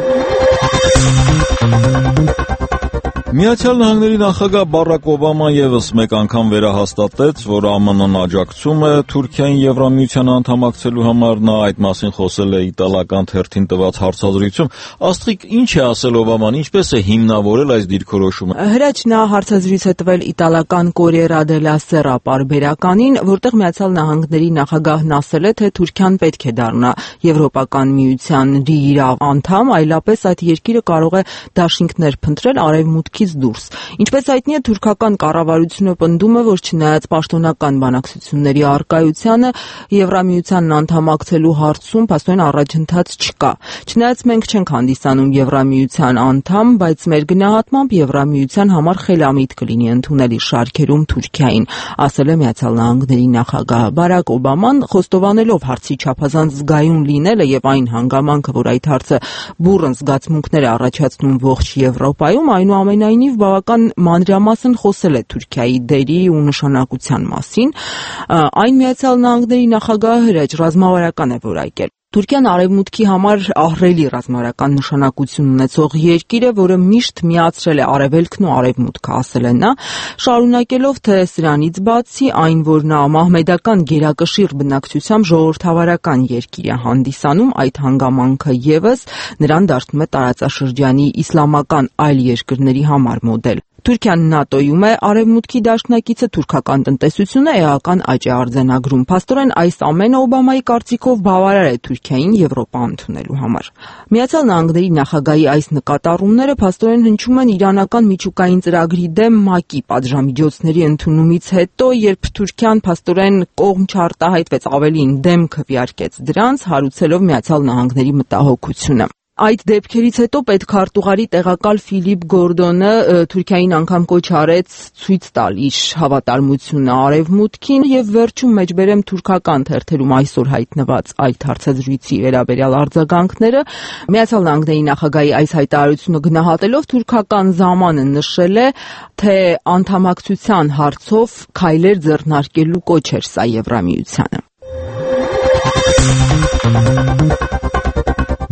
Միացյալ Նահանգների նախագահ Բարակ Օբաման եւս մեկ անգամ վերահաստատեց, որ ԱՄՆ-ն աջակցում է Թուրքիային Եվրամիության անդամակցելու համար։ Նա այդ մասին խոսել է իտալական թերթին տված հարցազրույցում։ Աստղիկ, ինչ է ասել Օբաման, ինչպես է հիմնավորել այս դիրքորոշումը։ Հրաչ նա հարցազրույց է տվել իտալական Կորիերա դելա Սերա պարբերականին, որտեղ Միացյալ Նահանգների նախագահն ասել է, թե Թուրքիան պետք է դառնա Եվրոպական միության դիրավ անդամ, այլապես այդ երկիրը կարող է դաշինքներ փնտրել արևմուտքի դուրս։ Ինչպես հայտնի է, թուրքական կառավարությունը պնդում է, որ չնայած պաշտոնական բանակցությունների առկայությանը Եվրամիությանն անդամակցելու հարցում փաստորեն առաջընթաց չկա։ Չնայած մենք չենք հանդիսանում Եվրամիության անդամ, բայց մեր գնահատմամբ Եվրամիության համար խելամիտ կլինի ընդունել իր շարքերում Թուրքիային, ասել է Միացյալ Նահանգների նախագահ Բարակ Օբաման, խոստովանելով հարցի չափազանց զգայուն լինելը եւ այն հանգամանքը, որ այդ հարցը բուռն զգացմունքներ է առաջացնում ողջ Եվրոպայում, այնուամենայնիվ բավական մանրամասն խոսել է Թուրքիայի դերի ու նշանակության մասին։ Այն Միացյալ Նահանգների նախագահը Հրաչ ռազմավարական է որակել։ Թուրքիան արևմուտքի համար ահռելի ռազմավարական նշանակություն ունեցող երկիր է, որը միշտ միացրել է արևելքն ու արևմուտքը, ասել է նա, շարունակելով, թե սրանից բացի այն, որ նա մահմեդական գերակշիռ բնակչությամբ ժողովրդավարական երկիր է հանդիսանում, այդ հանգամանքը եւս նրան դարձնում է տարածաշրջանի իսլամական այլ երկրների համար մոդել։ Թուրքիան ՆԱՏՕ-ում է, արևմուտքի դաշնակիցը թուրքական տնտեսությունը էական աճ է արձանագրում։ Փաստորեն այս ամենը Օբամայի կարծիքով բավարար է Թուրքիային Եվրոպա ընդունելու համար։ Միացյալ Նահանգների նախագահի այս նկատառումները փաստորեն հնչում են իրանական միջուկային ծրագրի դեմ ՄԱԿ-ի պատժամիջոցների ընդունումից հետո, երբ Թուրքիան փաստորեն կողմ չարտահայտվեց, ավելին դեմ քվեարկեց դրանց, հարուցելով Միացյալ Նահանգների մտահոգությունը։ Այդ դեպքերից հետո պետքարտուղարի տեղակալ Ֆիլիպ Գորդոնը Թուրքիային անգամ կոչ արեց ցույց տալ իր հավատարմությունը արևմուտքին եւ վերջում մեջբերեմ թուրքական թերթերում այսօր հայտնված այդ հարցազրույցի վերաբերյալ արձագանքները Միացյալ Նահանգների նախագահի այս հայտարարությունը գնահատելով թուրքական զամանը նշել է, թե անդամակցության հարցով քայլեր ձեռնարկելու կոչ էր սա Եվրամիությանը։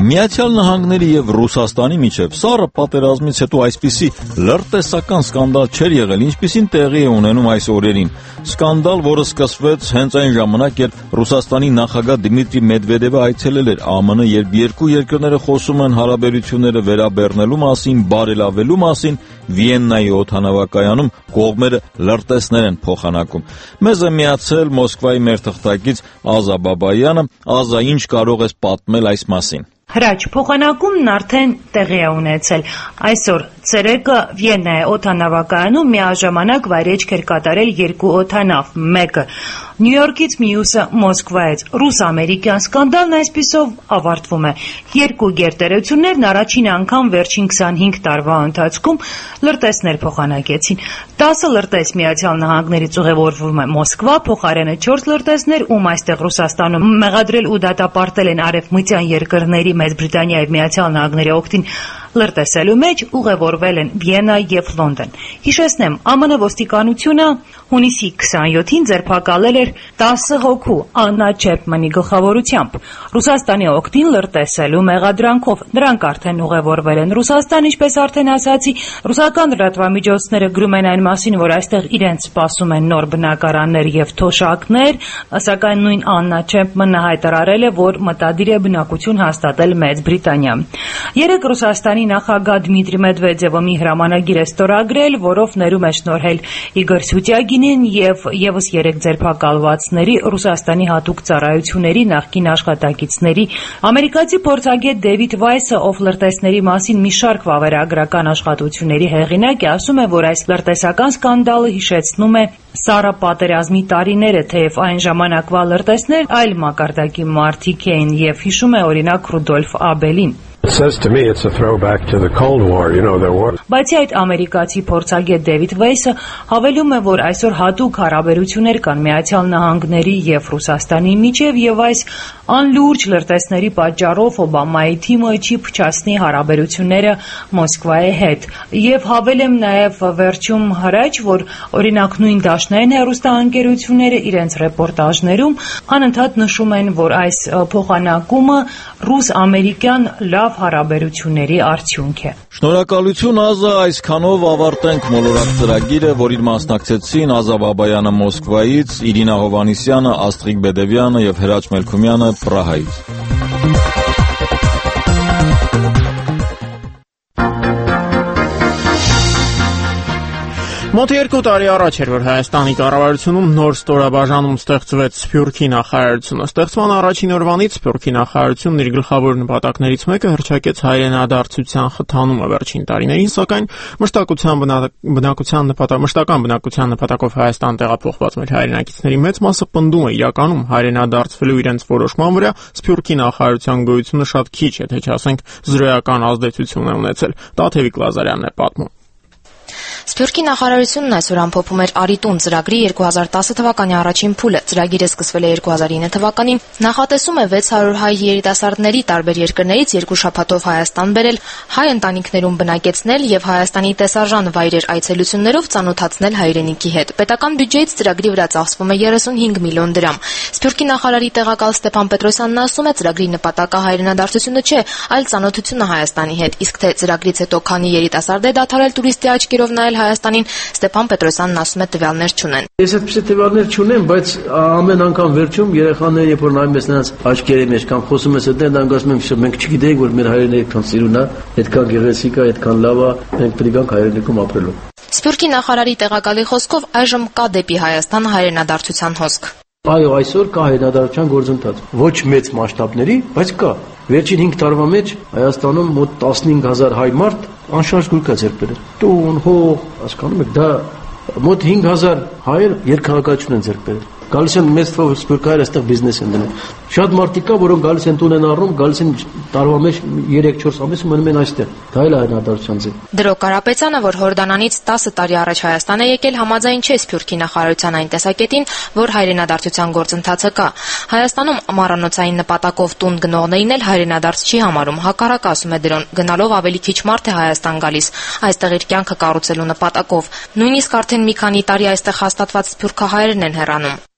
Միացյալ Նահանգների եւ Ռուսաստանի միջև սառը պատերազմից հետո այսպիսի լրտեսական սկանդալ չէր եղել, ինչպիսին տեղի է ունենում այս օրերին։ Սկանդալ, որը սկսվեց հենց այն ժամանակ, երբ Ռուսաստանի նախագահ Դմիտրի Մեդվեդևը այցելել էր ԱՄՆ, երբ երկու երկրները խոսում են հարաբերությունները վերաբեռնելու մասին, բարելավելու մասին, Վիեննայի օդանավակայանում կողմերը լրտեսներ են փոխանակում։ Մեզ է միացել Մոսկվայի մեր թղթակից Ազա Բաբայանը։ Ազա, ինչ կարող ես պատմել այս մասին։ Հրաչ փոխանակումն արդեն տեղի է ունեցել։ Այսօր ցերեկը Վիեննայի օդանավակայանում միաժամանակ վայրեջք էր կատարել երկու օդանավ, մեկը Նյու Յորքից, մյուսը Մոսկվայից։ Ռուս-ամերիկյան սկանդալն այսպիսով ավարտվում է։ Երկու գերտերություններն առաջին անգամ վերջին 25 տարվա ընթացքում լրտեսներ փոխանակեցին։ 10 լրտես Միացյալ Նահանգներից ուղևորվում է Մոսկվա, փոխարենը 4 լրտեսներ, ում այստեղ Ռուսաստանում մեղադրել ու դատապարտել են արևմտյան երկրների Մեծ Բրիտանիա եւ Միացյալ Նահանգների օգտին լրտեսելու մեջ ուղևորվել են Վիեննա եւ Լոնդոն։ Հիշեցնեմ, ԱՄՆ ոստիկանությունը հունիսի 27-ին ձերբակալել էր 10 հոգու Աննա Չեպմանի գլխավորությամբ Ռուսաստանի օգտին լրտեսելու մեղադրանքով։ Նրանք արդեն ուղևորվել են Ռուսաստան, ինչպես արդեն ասացի, ռուսական լրատվամիջոցները գրում են այն մասին, որ այստեղ իրենց սպասում են նոր բնակարաններ եւ թոշակներ, սակայն նույն Աննա Չեպմանը հայտարարել է, որ մտադիր է բնակություն հաստատել Մեծ Բրիտանիա։ Երեք Ռուսաստանի նախագահ Դմիտրի Մեդվեդևը մի հրամանագիր է ստորագրել, որով ներում է շնորհել Իգոր Սուտյագինին եւ եւս 3 ձերբակալվածների Ռուսաստանի հատուկ ծառայությունների նախկին աշխատակիցների։ Ամերիկացի փորձագետ Դեվիդ Վայսը, ով լրտեսների մասին մի շարք վավերագրական աշխատությունների հեղինակ է, ասում է, որ այս լրտեսական սկանդալը հիշեցնում է սառը պատերազմի տարիները, թեև այն ժամանակվա լրտեսներ այլ մակարդակի մարդիկ էին եւ հիշում է օրինակ Ռուդոլֆ Աբելին։ Բացի այդ, ամերիկացի փորձագետ Դեվիդ Վայսը հավելում է, որ այսօր հատուկ հարաբերություններ կան Միացյալ Նահանգների եւ Ռուսաստանի միջև եւ այս անլուրջ լրտեսների պատճառով Օբամայի թիմը չի փչացնի հարաբերությունները Մոսկվայի հետ։ Եվ հավելեմ նաեւ վերջում հրաչ, որ օրինակ նույն դաշնային հեռուստաընկերությունները իրենց ռեպորտաժներում անընդհատ նշում են, որ այս փոխանակումը ռուս-ամերիկյան լավ հարաբերությունների արդյունք է։ Շնորհակալություն Ազա, այսքանով ավարտենք մոլորակ ծրագիրը, որին մասնակցեցին Ազա Բաբայանը Մոսկվայից, Իրինա Հովանիսյանը, Աստրիկ Բեդևյանը եւ Հրաչ Մելքումյանը Պրահայից։ Մոտ 2 տարի առաջ էր, որ Հայաստանի կառավարությունում նոր ստորաբաժանում ստեղծվեց Սփյուռքի նախարարությունը։ Ստեղծման առաջին օրվանից Սփյուռքի նախարարությունն իր գլխավոր նպատակներից մեկը հռչակեց հայրենադարձության խթանումը վերջին տարիներին, սակայն մշտական բնակության նպատակով Հայաստան տեղափոխված մեր հայրենակիցների մեծ մասը պնդում է իրականում հայրենադարձվելու իրենց որոշման վրա Սփյուռքի նախարարության գոյությունը շատ քիչ է, թե չասենք զրոյական ազդեցություն է ունեցել։ Տաթևիկ Լազարյանն է պատմում։ Սփյուռքի նախարարությունն այսօր ամփոփում էր Արիտուն ծրագրի 2010 թվականի առաջին փուլը։ Ծրագիրը սկսվել է 2009 թվականին, նախատեսում է 600 հայ երիտասարդների տարբեր երկրներից 2 շաբաթով Հայաստան բերել, հայ ընտանիքներում բնակեցնել եւ Հայաստանի տեսարժան վայրեր այցելություններով ծանոթացնել հայրենիքի հետ։ Պետական բյուջեից ծրագրի վրա ծախսվում է 35 միլիոն դրամ։ Սփյուռքի նախարարի տեղակալ Ստեփան Պետրոսյանն ասում է, ծրագրի նպատակը հայրենադարձությունը չէ, այլ ծանոթությունը Հայաստանի հետ։ Իսկ թե ծրագրից հետո քանի երիտասարդ է դադարել տուրիստի աչքերով նայել Հայաստանին, Ստեփան Պետրոսյանն ասում է տվյալներ չունեն։ Ես այդպիսի տվյալներ չունեմ, բայց ամեն անգամ վերջում երեխաները երբ որ նայում ես նրանց աչքերի մեջ կամ խոսում ես այդտեղ, նրանք ասում են, մենք չգիտենք, որ մեր հայրենիքը այդքան սիրուն է, այդքան գեղեցիկ է, այդքան լավ է, մենք պետք է հայրենիքում ապրելու։ Սփյուռքի նախարարի տեղակալի խոսքով այժմ կա դեպի Հայաստան հայրենադարձության հոսք։ Այո, այսօր կա հայրենադարձության գործընթաց։ Ոչ մեծ մասշտաբների, բայց կա։ Վերջին 5 տարվա մեջ Հայաստանում մոտ 15000 հայ մարդ անշարժ գույք է ձեռք բերել։ Տուն, հող, հասկանում եք, դա մոտ 5000 հայեր երկհաղաքացիություն են ձեռք բերել։ Գալիս են մեծ թվով սփյուռքահայեր այստեղ բիզնես են դնում։ Շատ մարդիկ կա, որոնք գալիս են տուն են առնում, գալիս են տարվա մեջ 3-4 ամիս մնում են այստեղ։ Դա էլ հայրենադարձության ձև։ Դրո Կարապետյանը, որ Հորդանանից 10 տարի առաջ Հայաստան է եկել, համաձայն չէ Սփյուռքի նախարարության այն տեսակետին, որ հայրենադարձության գործընթացը կա։ Հայաստանում ամառանոցային նպատակով տուն գնողներին էլ հայրենադարձ չի համարում։ Հակառակ, ասում է Դրոն, գնալով ավելի քիչ մարդ է Հայաստան գալիս, այստեղ իր կյանքը կառուցելու նպատակով։ Նույնիսկ արդեն մի քանի տարի այստեղ հաստատված սփյուռքահայերն են հեռանում։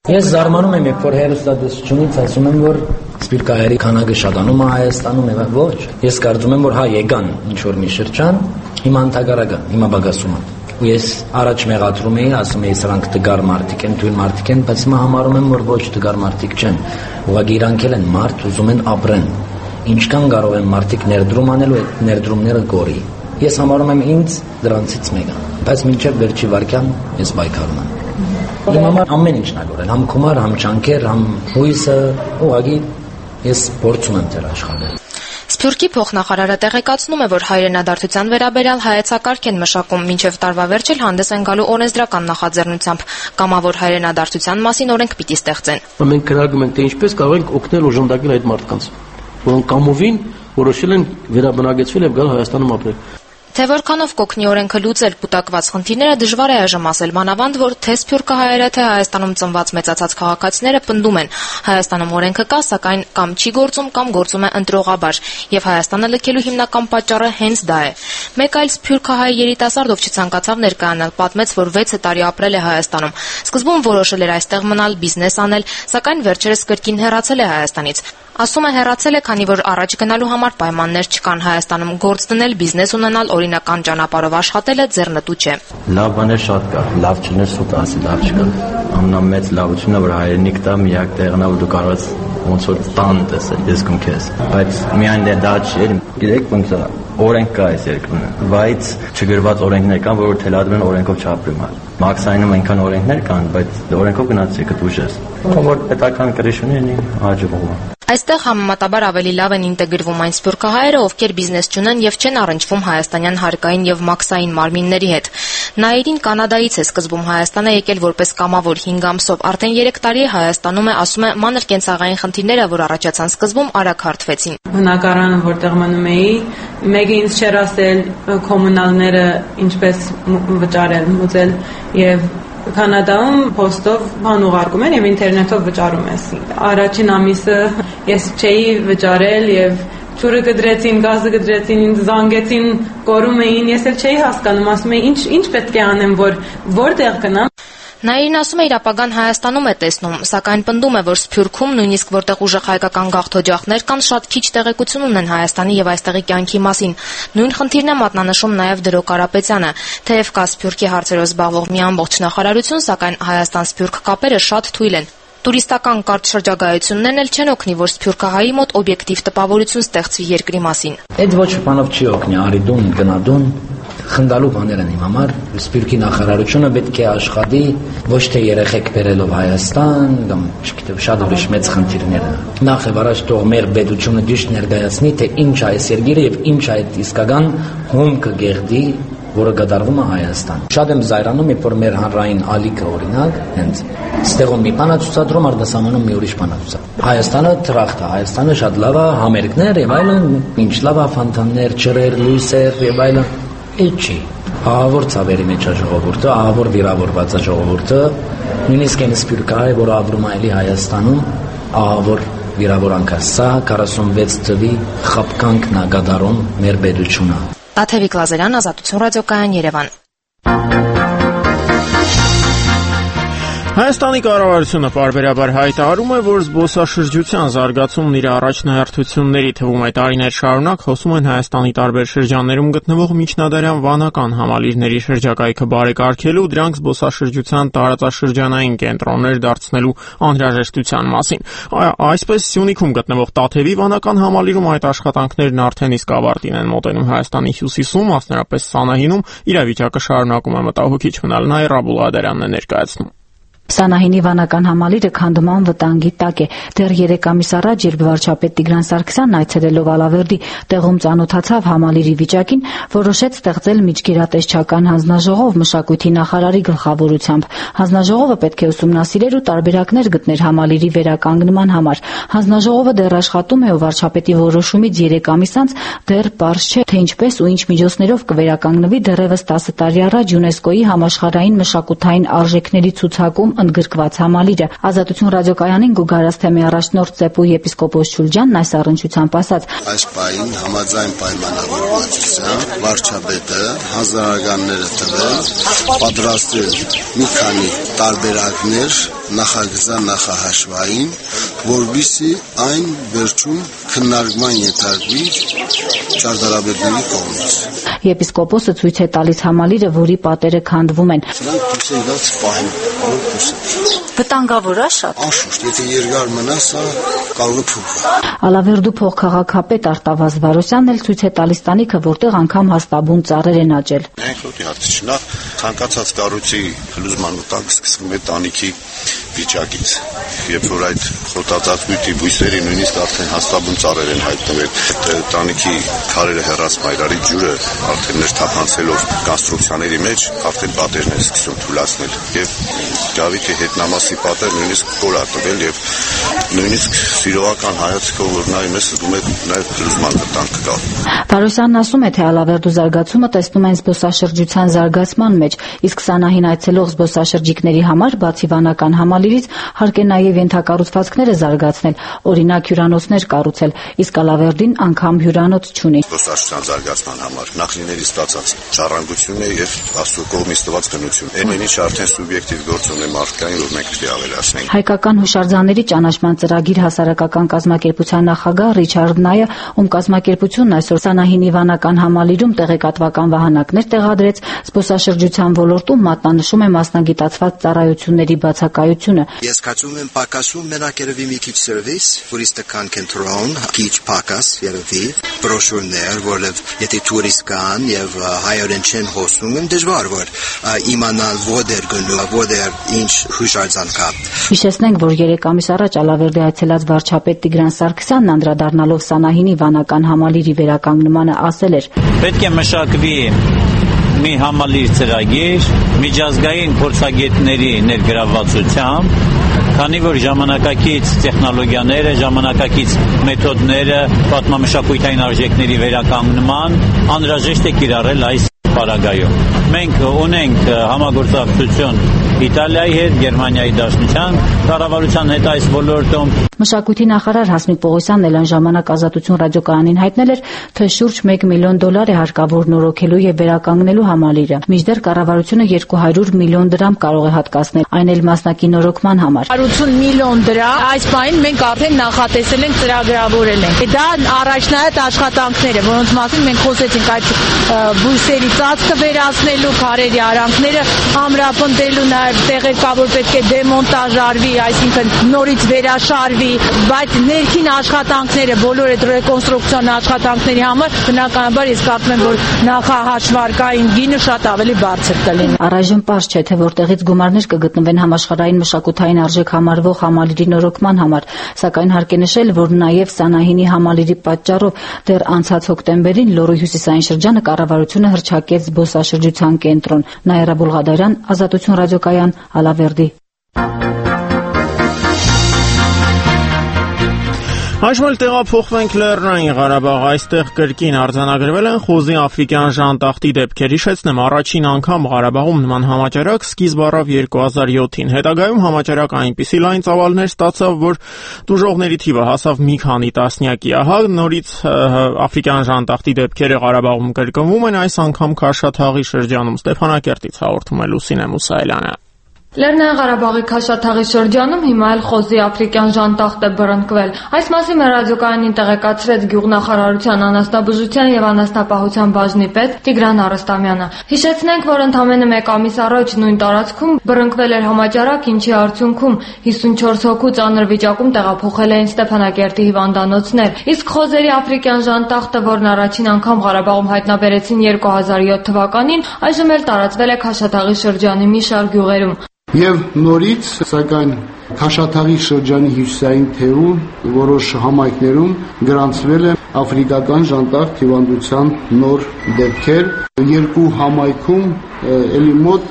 Ես զարմանում եմ, երբ որ հերոստատեսությունից ասում եմ, որ սպիրկահայերի քանակը շատանում է Հայաստանում, եւ ոչ։ Ես կարծում եմ, որ հա եկան ինչ որ մի շրջան, հիմա ընդհանրական, հիմա բագասում են։ Ու ես առաջ մեղադրում էի, ասում էի սրանք տգար մարդիկ են, թույլ մարդիկ են, բայց հիմա համարում եմ, որ ոչ տգար մարդիկ չեն։ Ուղղակի իրանք էլ են մարդ, ուզում են ապրեն։ Ինչքան կարող են մարդիկ ներդրում անել ու այդ ներդրումները գորի։ Ես համարում եմ ինձ դրանցից մեկը, բայց մինչև վերջի վարքյան ես պայքարում եմ։ Իմ համար ամեն ինչն է գորել, համ գումար, համ ջանքեր, համ հույսը, ուղղակի ես փորձում եմ դեր աշխատել։ Սփյուռքի փոխնախարարը տեղեկացնում է, որ հայրենադարձության վերաբերյալ հայեցակարգ են մշակում, մինչև տարվա վերջել հանդես են գալու օրենսդրական նախաձեռնությամբ, կամավոր հայրենադարձության մասին օրենք պիտի ստեղծեն։ Մենք քննարկում ենք, թե ինչպես կարող ենք օգնել օժանդակել այդ մարդկանց, որոնք կամովին որոշել են վերաբնակեցվել եւ գալ Հայաստանում ապրել։ Թե որքանով կօգնի օրենքը լուծել կուտակված խնդիրները դժվար է այժմ ասել, մանավանդ որ թե սփյուռքահայերը, թե Հայաստանում ծնված մեծացած քաղաքացիները պնդում են. Հայաստանում օրենքը կա, սակայն կամ չի գործում, կամ գործում է ընտրողաբար, եւ Հայաստանը լքելու հիմնական պատճառը հենց դա է։ Մեկ այլ սփյուռքահայ երիտասարդ, ով չցանկացավ ներկայանալ, պատմեց, որ 6 տարի ապրել է Հայաստանում։ Սկզբում որոշել էր այստեղ մնալ, բիզնես անել, սակայն վերջերս կրկին հեռացել է Հայաստանից։ Ասում է հեռացել է, քանի որ առաջ գնալու համար պայմաններ չկան Հայաստանում, գործ դնել, բիզնես ունենալ, օրինական ճանապարհով աշխատելը ձեռնտու չէ։ Լավ բաներ շատ կա, լավ չներ սուտ ասի, լավ չկա։ Ամենամեծ լավությունը, որ հայրենիք տա, միակ տեղն է, որ դու կարող ես ոնց որ տան տեսել, ես գում քեզ։ Բայց միայն դա չէ, գիտեք ոնց է, օրենք կա այս երկրում, բայց չգրված օրենքներ կան, որ թելադրում են օրենքով չապրում։ Մաքսայնում այնքան օրենքներ կան, բայց օրենքով գնացի եկդ ուժես։ Որ պետական կրիչունի ունի, հաջողվում է։ Այստեղ համեմատաբար ավելի լավ են ինտեգրվում այն սփյուռքահայերը, ովքեր բիզնես չունեն եւ չեն առնչվում հայաստանյան հարկային եւ մաքսային մարմինների հետ։ Նաիրին Կանադայից է սկզբում Հայաստան է եկել որպես կամավոր 5 ամսով, արդեն 3 տարի է Հայաստանում է, ասում է, մանր կենցաղային խնդիրները, որ առաջացան սկզբում, արագ հարթվեցին։ Բնակարանը, որտեղ մնում էի, մեկը ինձ չէր ասել կոմունալները ինչպես վճարել, մուծել եւ Կանադայում փոստով բան ուղարկում են եւ ինտերնետով վճարում ես։ Առաջին ամիսը ես չէի վճարել եւ ջուրը գդրեցին, գազը գդրեցին, ինձ զանգեցին, կորում էին, ես էլ չէի հասկանում, ասում էի ինչ պետք է անեմ, որտեղ գնամ։ Նաիրին ասում է իր ապագան Հայաստանում է տեսնում, սակայն պնդում է, որ Սփյուռքում, նույնիսկ որտեղ ուժեղ հայկական գաղթօջախներ կան, շատ քիչ տեղեկություն ունեն Հայաստանի եւ այստեղի կյանքի մասին։ Նույն խնդիրն է մատնանշում նաեւ Դրո Կարապետյանը, թեև կա Սփյուռքի հարցերով զբաղվող մի ամբողջ նախարարություն, սակայն Հայաստան-Սփյուռք կապերը շատ թույլ են։ Տուրիստական կարճ շրջագայություններն էլ չեն օգնի, որ սփյուռքահայի մոտ օբյեկտիվ տպավորություն ստեղծվի երկրի մասին։ Այդ ոչ բանով չի օգնի, արիդուն, գնադուն, խնդալու բաներ են իմ համար։ Սփյուռքի նախարարությունը պետք է աշխատի ոչ թե երեխեք բերելով Հայաստան կամ չգիտեմ շատ ուրիշ մեծ խնդիրներ։ Նախ եւ առաջ թող մեր պետությունը ճիշտ ներկայացնի, թե ինչ է այս երկիրը եւ ինչ է այդ իսկական հումքը գեղդի, որը կատարվում է Հայաստան։ Շատ եմ զայրանում, երբ որ մեր հանրային ալիքը օրինակ, հենց ստեղում մի բան է ցուցադրում, արտասահմանում մի ուրիշ բան է ցուցադրում։ Հայաստանը թրախտ է, Հայաստանը շատ լավ է, համերգներ եւ այլն, ինչ լավ է, ֆանտաններ, ջրեր, լույսեր եւ այլն։ Ինչի։ Ահավոր ցավերի մեջ է ժողովուրդը, ահավոր վիրավորված է ժողովուրդը, նույնիսկ այն սփյուռքահայ, որը ապրում է այլի Հայաստանում, ահավոր վիրավորանք է։ Սա 46 թվի խապկանքն է գդարում մեր պետությունը։ Տաթևիկ Լազարյան, Ազատություն ռադիոկայան, Երևան։ Հայաստանի կառավարությունը պարբերաբար հայտարարում է, որ զբոսաշրջության զարգացումն իր առաջնահերթությունների թվում է տարիներ շարունակ հոսում են Հայաստանի տարբեր շրջաններում գտնվող միջնադարյան վանական համալիրների շրջակայքը բարեկարգելու, դրանք զբոսաշրջության տարածաշրջանային կենտրոններ դարձնելու անհրաժեշտության մասին։ Այսպես Սյունիքում գտնվող Տաթևի վանական համալիրում այդ աշխատանքներն արդեն իսկ ավարտին են մոտենում։ Հայաստանի հյուսիսում, մասնավորապես Սանահինում, իրավիճակը շարունակում է մտահոգիչ մնալ, Նայր Աբուլադարյանն է ներկայացնում։ Սանահինի վանական համալիրը քանդման վտանգի տակ է։ Դեռ 3 ամիս առաջ, երբ վարչապետ Տիգրան Սարգսյանն այցելելով Ալավերդի տեղում ծանոթացավ համալիրի վիճակին, որոշեց ստեղծել միջգերատեսչական հանձնաժողով մշակույթի նախարարի գլխավորությամբ։ Հանձնաժողովը պետք է ուսումնասիրեր ու տարբերակներ գտներ համալիրի վերականգնման համար։ Հանձնաժողովը դեռ աշխատում է ու վարչապետի որոշումից 3 ամիս անց դեռ պարզ չէ, թե ինչպես ու ինչ միջոցներով կվերականգնվի դեռևս 10 տարի առաջ ՅՈՒՆԵՍԿՕ-ի համաշխարհային մշակութային արժեքների ցուցակում ընդգրկված համալիրը։ Ազատություն ռադիոկայանին Գուգարաց թեմի առաջնորդ Ծեպուի եպիսկոպոս Շուլջյանն այս առնչությամբ ասաց. Այս պահին համաձայն պայմանավորվածությամբ վարչապետը հազարականները տվել, պատրաստել մի քանի տարբերակներ նախագծան նախահաշվային, որովհետեւ այն վերջում քննարկման ենթարկվի ճարտարապետների կողմից։ Եպիսկոպոսը ցույց է տալիս համալիրը, որի պատերը քանդվում են։ Սրանք դուրս պահին, վտանգավոր է շատ։ Անշուշտ, եթե երկար մնա, սա կարող է փոխվի։ Ալավերդու փոխքաղաքապետ Արտավազ Վարոսյանն էլ ցույց է տալիս տանիքը, որտեղ անգամ հաստաբուն ծառեր են աճել։ Մենք ուտի հարցնա ցանկացած կառույցի փլուզման վտանգ սկսվում է տանիքի վիճակից։ Երբ որ այդ խոտածածկույթի բույսերի նույնիսկ արդեն հաստաբուն ծառեր են հայտնվել, տանիքի քարերը հեռացման իրարի ջուրը արդեն ներթափանցելով կոնստրուկցիաների մեջ արդեն պատերն են սկսում թուլացնել եւ գավիթի հետնամասի պատեր նույնիսկ կոր է տվել եւ նույնիսկ սիրողական հայացքով որ նայում ես զգում եք նաեւ փլուզման վտանգ կա։ Վարոսյանն ասում է, թե Ալավերդու զարգացումը տեսնում են զբոսաշրջության զարգացման մեջ, իսկ Սանահին այցելող զբոսաշրջիկների համար բացի վանական համալիրից հարկ է նաև ենթակառուցվածքները զարգացնել, օրինակ հյուրանոցներ կառուցել, իսկ Ալավերդին անգամ հյուրանոց չունի։ Զբոսաշրջության զարգացման համար նախնիների ստացած ժառանգությունն է եւ Աստծո կողմից տված գնություն։ Այն ինչ արդեն սուբյեկտիվ գործոն է մարդկային, որ մենք պետք է ավելացնենք։ Հայկական հուշարձանների ճանաչման ծրագիր հասարակական կազմակերպության նախագահ Ռիչարդ Նայը, ում կազմակերպությունն այսօր Սանահինի վանական համալիրում տեղեկատվական վահանակներ տեղադրեց, զբոսաշրջության ոլորտում մատնանշում է մասնագիտացված ծառայությունների բացակայությունը։ Ես կարծում եմ պակասում մենակ երևի մի քիչ սերվիս, տուրիստական կենտրոն, քիչ պակաս երևի, բրոշուրներ, որով եթե տուրիստ կան եւ հայերեն չեն խոսում, դժվար որ իմանալ որտեղ գնում, որտեղ ինչ հուշարձան կա։ Հիշեցնենք, որ 3 ամիս առաջ Ալավերդի այցելած վարչապետ Տիգրան Սարգսյանն անդրադառնալով Սանահինի վանական համալիրի վերականգնմանը ասել էր. Պետք է մշակվի մի համալիր ծրագիր միջազգային փորձագետների ներգրավվածությամբ, քանի որ ժամանակակից տեխնոլոգիաները, ժամանակակից մեթոդները պատմամշակութային արժեքների վերականգնման անհրաժեշտ է կիրառել այս պարագայում։ Մենք ունենք համագործակցություն Իտալիայի հետ, Գերմանիայի Դաշնության կառավարության հետ այս ոլորտում։ Մշակույթի նախարար Հասմիկ Պողոսյանն էլ այն ժամանակ Ազատություն ռադիոկայանին հայտնել էր, թե շուրջ $1 միլիոն է հարկավոր նորոգելու եւ վերականգնելու համալիրը։ Մինչդեռ կառավարությունը 200 միլիոն դրամ կարող է հատկացնել, այն էլ մասնակի նորոգման համար։ 180 միլիոն դրամ այս պահին մենք արդեն նախատեսել ենք, ծրագրավորել ենք։ Դա առաջնահերթ աշխատանքները, որոնց մասին մենք խոսեցինք, այդ բույսերի ծածկը վերացնելու, քարերի արանքները ամրապնդելու, նաեւ տեղեկավոր պետք է դեմոնտաժարվի, այսինքն նորից վերաշարվի, բայց ներքին աշխատանքները, բոլոր այդ ռեկոնստրուկցիոն աշխատանքների համար բնականաբար ես կարծում եմ, որ նախահաշվարկային գինը շատ ավելի բարձր կլինի։ Առայժմ պարզ չէ, թե որտեղից գումարներ կգտնվեն համաշխարհային մշակութային արժեք համարվող համալիրի նորոգման համար, սակայն հարկ է նշել, որ նաև Սանահինի համալիրի պատճառով դեռ անցած հոկտեմբերին Լոռու հյուսիսային շրջանը կառավարությունը հռչակեց զբոսաշրջության կենտրոն։ Նաիրա Բուլղադարյան, Ազատություն ռադիոկայան, Ալավերդի։ Այժմ էլ տեղափոխվենք Լեռնային Ղարաբաղ, այստեղ կրկին արձանագրվել են խոզի աֆրիկյան ժանտախտի դեպքեր։ Հիշեցնեմ, առաջին անգամ Ղարաբաղում նման համաճարակ սկիզբ առավ 2007-ին։ Հետագայում համաճարակը այնպիսի լայն ծավալներ ստացավ, որ տուժողների թիվը հասավ մի քանի տասնյակի։ Ահա նորից աֆրիկյան ժանտախտի դեպքերը Ղարաբաղում կրկնվում են, այս անգամ Քաշաթաղի շրջանում։ Ստեփանակերտից հաղորդում է Լուսինե Մուսայելյանը։ Լեռնային Ղարաբաղի Քաշաթաղի շրջանում հիմա էլ խոզի աֆրիկյան ժանտախտ է բռնկվել։ Այս մասին մեր ռադիոկայանին տեղեկացրեց գյուղնախարարության անասնաբուժության եւ անասնապահության բաժնի պետ Տիգրան Արստամյանը։ Հիշեցնենք, որ ընդամենը 1 ամիս առաջ նույն տարածքում բռնկվել էր համաճարակ, ինչի արդյունքում 54 հոգու ծանր վիճակում տեղափոխել էին Ստեփանակերտի հիվանդանոցներ։ Իսկ խոզերի աֆրիկյան ժանտախտը, որն առաջին անգամ Ղարաբաղում հայտնաբերեցին 2007 թվականին, այժմ էլ տարածվել է Քաշաթաղի շրջանի մի շարք գյուղերում։ Եվ նորից, սակայն Քաշաթաղի շրջանի հյուսիսային թևում որոշ համայնքներում գրանցվել է աֆրիկական ժանտախտ հիվանդության նոր դեպքեր։ Երկու համայնքում էլի մոտ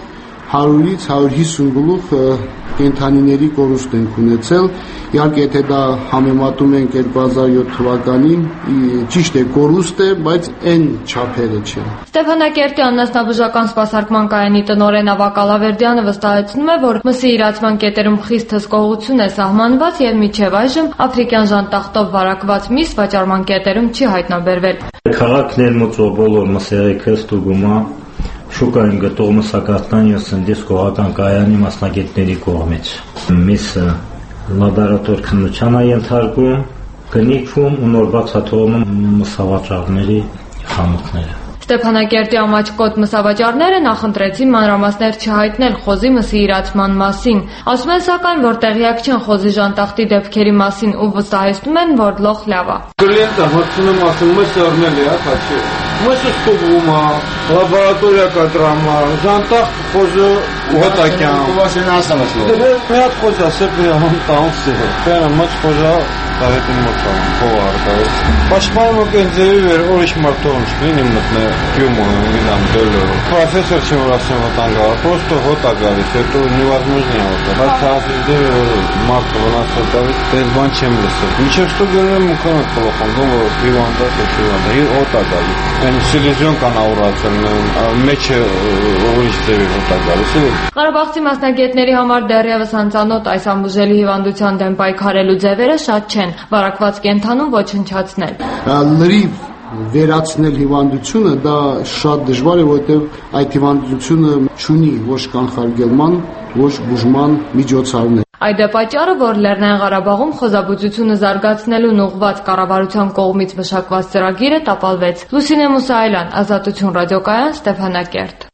100-ից 150 գլուխ կենդանիների կորուստ ենք ունեցել։ Իհարկե, եթե դա համեմատում ենք 2007 թվականին, ճիշտ է, կորուստ է, բայց այն չափերը չէ։ Ստեփանակերտի անասնաբուժական սպասարկման կայանի տնօրեն Ավակ Ալավերդյանը վստահեցնում է, որ մսի իրացման կետերում խիստ հսկողություն է սահմանված եւ մինչեւ այժմ աֆրիկյան ժանտախտով վարակված միս վաճառման կետերում չի հայտնաբերվել։ Քաղաքներ մոծո բոլոր մսերեքը ստուգումա շուկային գտող մսակարդան եւ սննդի սկողական կայանի մասնագետների կողմից։ Միսը լաբորատոր քննության է ենթարկում, կնիքվում ու նոր բացատրում մսավաճառների խանութները։ Ստեփանակերտի ամաչկոտ մսավաճառները նախընտրեցին մանրամասներ չհայտնել խոզի մսի իրացման մասին։ Ասում են սակայն, որ տեղյակ չեն խոզի ժանտախտի դեպքերի մասին ու վստահեցնում են, որ լոխ լավ է։ Կլիենտը մտցնում ասում է սառնել է, հա, մսը ստուգում է, լաբորատորիա կտրամա, ժանտախտ խոզը ուհատակյան։ Մի հատ խոզա սեպրիան տանսը, բանը մոտ խոզա Daveti moçam, povarda. Başkanım genceyi ուրիշ մարդոց լինի մտնե Գյումո, Միլան, Դոլոր։ Պրոֆեսոր չեմ ասում վտանգա, просто հոտ է գալիս, հետո невозможно է вот։ Բայց ասիդը մարդը վնասել դավիթ, դες բան չեմ լսել։ Մինչև ստու գնում եմ քան տելեֆոն, որ հիվանդա շուշիվանդա, իր հոտ է գալիս։ Այն սիլիզիոն կան աուրացել, մեջը ուրիշ ձևի հոտ է գալիս։ Ղարաբաղցի մասնագետների համար դեռևս անծանոթ այս ամբուժելի հիվանդության դեմ պայքարելու ձևերը շատ չեն։ Վարակված կենդանուն ոչնչացնել։ Լրիվ վերացնել հիվանդությունը դա շատ դժվար է, որովհետև այդ հիվանդությունը չունի ոչ կանխարգելման, ոչ բուժման միջոցառներ։ Այդ է պատճառը, որ Լեռնային Ղարաբաղում խոզաբուծությունը զարգացնելուն ուղղված կառավարության կողմից մշակված ծրագիրը տապալվեց։ Լուսինե Մուսայելյան, Ազատություն ռադիոկայան, Ստեփանակերտ։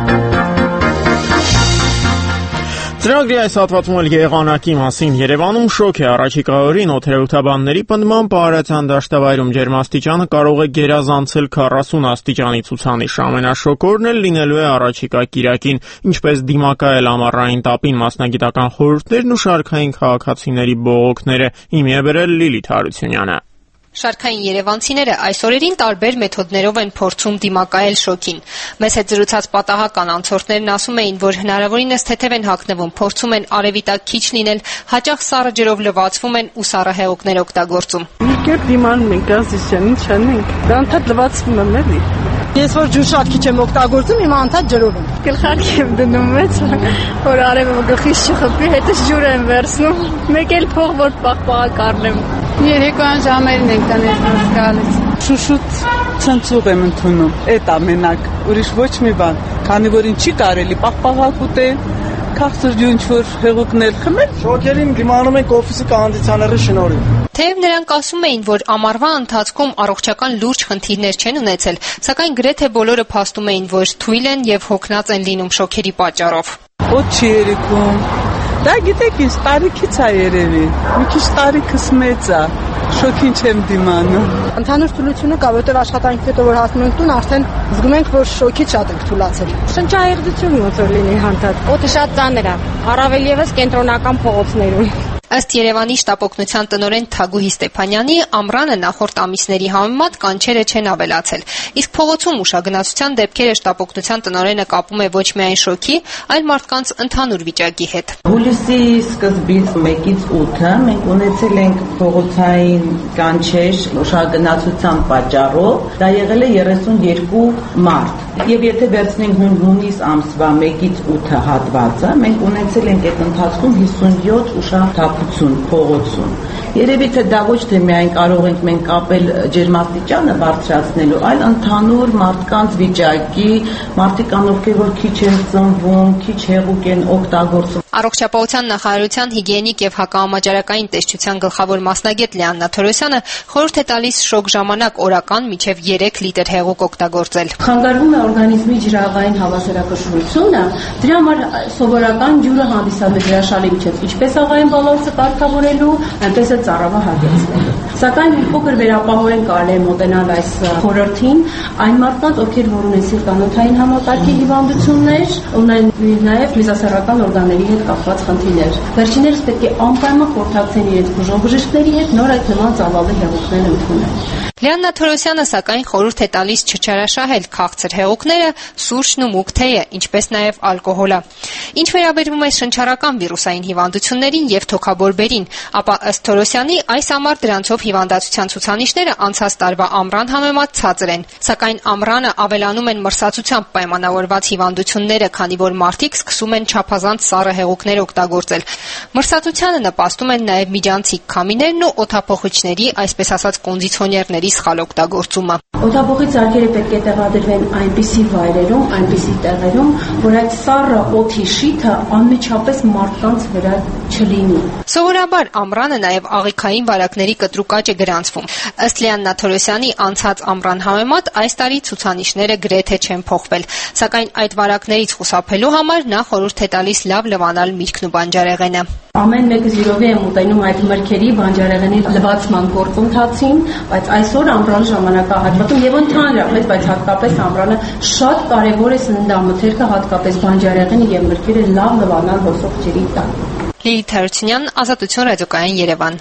Ծրագրի այս հատվածում էլ եղանակի մասին Երևանում շոկ է առաջիկա օրերին օդերևութաբանների պնդմամբ Արարատյան դաշտավայրում ջերմաստիճանը կարող է գերազանցել 40 աստիճանի ցուցանիշ։ Ամենաշոկ օրն էլ լինելու է առաջիկա կիրակին, ինչպես դիմակայել ամառային տապին մասնագիտական խորհուրդներն ու շարքային քաղաքացիների բողոքները։ Իմի է բերել Լիլիթ Հարությունյանը։ Շարքային երևանցիները այս օրերին տարբեր մեթոդներով են փորձում դիմակայել շոկին։ Մեզ հետ զրուցած պատահական անցորդներն ասում էին, որ հնարավորինս թեթև են հագնվում, փորձում են արևի տակ քիչ լինել, հաճախ սառը ջրով լվացվում են ու սառը հեղուկներ օգտագործում։ Երկեր դիմանում ենք գազիսյան, ինչ անենք։ Դա անդադ լվացվում եմ էլի։ Ես որ ջուր շատ քիչ եմ օգտագործում, հիմա անդադ ջրով եմ։ Գլխարկ եմ դնում մեծ, որ արևը գլխից չխփի, հետս ջուր եմ վերցնում, մեկ էլ փող որ պաղպաղակ առնեմ։ Երեկոյան ժամերին ենք տնից դուրս գալիս։ Շուշուտ ցնցուղ եմ ընդունում, այդ ամենակ, ուրիշ ոչ մի բան, քանի որ ինչի կարելի պաղպաղակ ուտել, քաղցր ինչ-որ հեղուկներ խմել։ Շոկերին դիմանում ենք օֆիսի կոնդիցիոների շնորհիվ։ Թեև նրանք ասում էին, որ ամառվա ընթացքում առողջական լուրջ խնդիրներ չեն ունեցել, սակայն գրեթե բոլորը փաստում էին, որ թույլ են եւ հոգնած են լինում շոկերի պատճառով։ Ոչի երեկոմ։ Դա գիտեք, ինձ տարիքից է երևի։ Մի քիչ տարիքս մեծ է։ Շոկին չեմ դիմանում։ Ընդհանուր թուլությունը կա, որտեղ աշխատանքից հետո որ հասնում ենք տուն, արդեն զգում ենք, որ շոկից շատ ենք թուլացել։ Շնչահեղձություն ոնց որ լինի հանդարտ։ Օդը շատ ծանր է, առավել եւս կենտրոնական փողոցներում։ Ըստ Երևանի շտապօգնության տնօրեն Թագուհի Ստեփանյանի, ամռանը նախորդ ամիսների համեմատ կանչերը չեն ավելացել։ Իսկ փողոցում ուշագնացության դեպքերը շտապօգնության տնօրենը կապում է ոչ միայն շոկի, այլ մարդկանց ընդհանուր վիճակի հետ։ Հուլիսի սկզբից 1-ից 8-ը մենք ունեցել ենք փողոցային կանչեր ուշագնացության պատճառով, դա եղել է 32 մարտ։ Եվ եթե վերցնենք հունիս ամսվա 1-ից 8 հատվածը, մենք ունեցել ենք այդ ընթացքում 57 ուշաթափություն փողոցում։ Երևի թե դա ոչ թե միայն կարող ենք մենք կապել ջերմաստիճանը բարձրացնելու, այլ ընդհանուր մարդկանց վիճակի, մարդիկ ովքեր որ քիչ են ծնվում, քիչ հեղուկ են օգտագործում։ Առողջապահության նախարարության հիգիենիկ եւ հակահամաճարակային տեսչության գլխավոր մասնագետ Լիաննա Թորոսյանը խորհուրդ է տալիս շոկ ժամանակ օրական մինչև 3 լիտր հեղուկ օգտագործել։ Խանգարվում է օրգանիզմի ջրաղային հավասարակշռությունը, դրա համար սովորական ջուրը հանդիսանում է հրաշալի միջոց, ինչպես աղային բալանսը կարգավորելու, այնպես էլ ծառավա հագեցնելու։ Սակայն մի փոքր վերապահորեն կարելի է մոտենալ այս խորհրդին այն մարդկանց, ովքեր որ ունեն սիրտանոթային համակարգի հիվանդություններ, ունեն նաև միզասեռական օրգանների հետ կապված խնդիրներ։ Վերջիններս պետք է անպայման խորհրդակցեն իրենց բուժողբժիշկների հետ նոր այդ նման ծավալի հեղուկներ ընդունել։ Լիաննա Թորոսյանը սակայն խորհուրդ է տալիս չչարաշահել քաղցր հեղուկները, սուրճն ու մուգ թեյը, ինչպես նաև ալկոհոլը։ Ինչ վերաբերում է շնչառական վիրուսային հիվանդություններին եւ թոքաբորբերին, ապա ըստ Թորոսյանի այս ամառ դրանցով հիվանդացության ցուցանիշները անցած տարվա ամռան համեմատ ցածր են, սակայն ամռանը ավելանում են մրսածությամբ պայմանավորված հիվանդությունները, քանի որ մարդիկ սկսում են չափազանց սառը հեղուկներ օգտագործել։ Մրսածությանը նպաստում են նաև միջանցիկ քամիներն ու օդափոխիչների, այսպես ասած կոնդիցիոներների սխալ օգտագործումը։ Օդափոխիչ սարքերը պետք է տեղադրվեն այնպիսի վայրերում, այնպիսի տեղերում, որ այդ սառը օդի շիթը անմիջապես մարդկանց վրա չլինի։ Սովորաբար ամռանը նաև աղիքային վարակների կտրուկ աճ է գրանցվում։ Ըստ Լիաննա Թորոսյանի անցած ամռան համեմատ այս տարի ցուցանիշները գրեթե չեն փոխվել, սակայն այդ վարակներից խուսափելու համար նա խորհուրդ է տալիս լավ լվանալ միրգն ու բանջարեղենը։ Ամեն մեկը զիրովի է մոտենում այդ մրգերի, բանջարեղենի լվացման գործընթացին, բայց այսօր ամռան ժամանակահատվածում եւ ընդհանրապես, բայց հատկապես ամռանը շատ կարեւոր է սննդամթերքը, հատկապես բանջարեղենը եւ մրգերը լավ լվանալ հոսող ջրի տակ։ Լիլիթ Հարությունյան, Ազատություն ռադիոկայան, Երևան։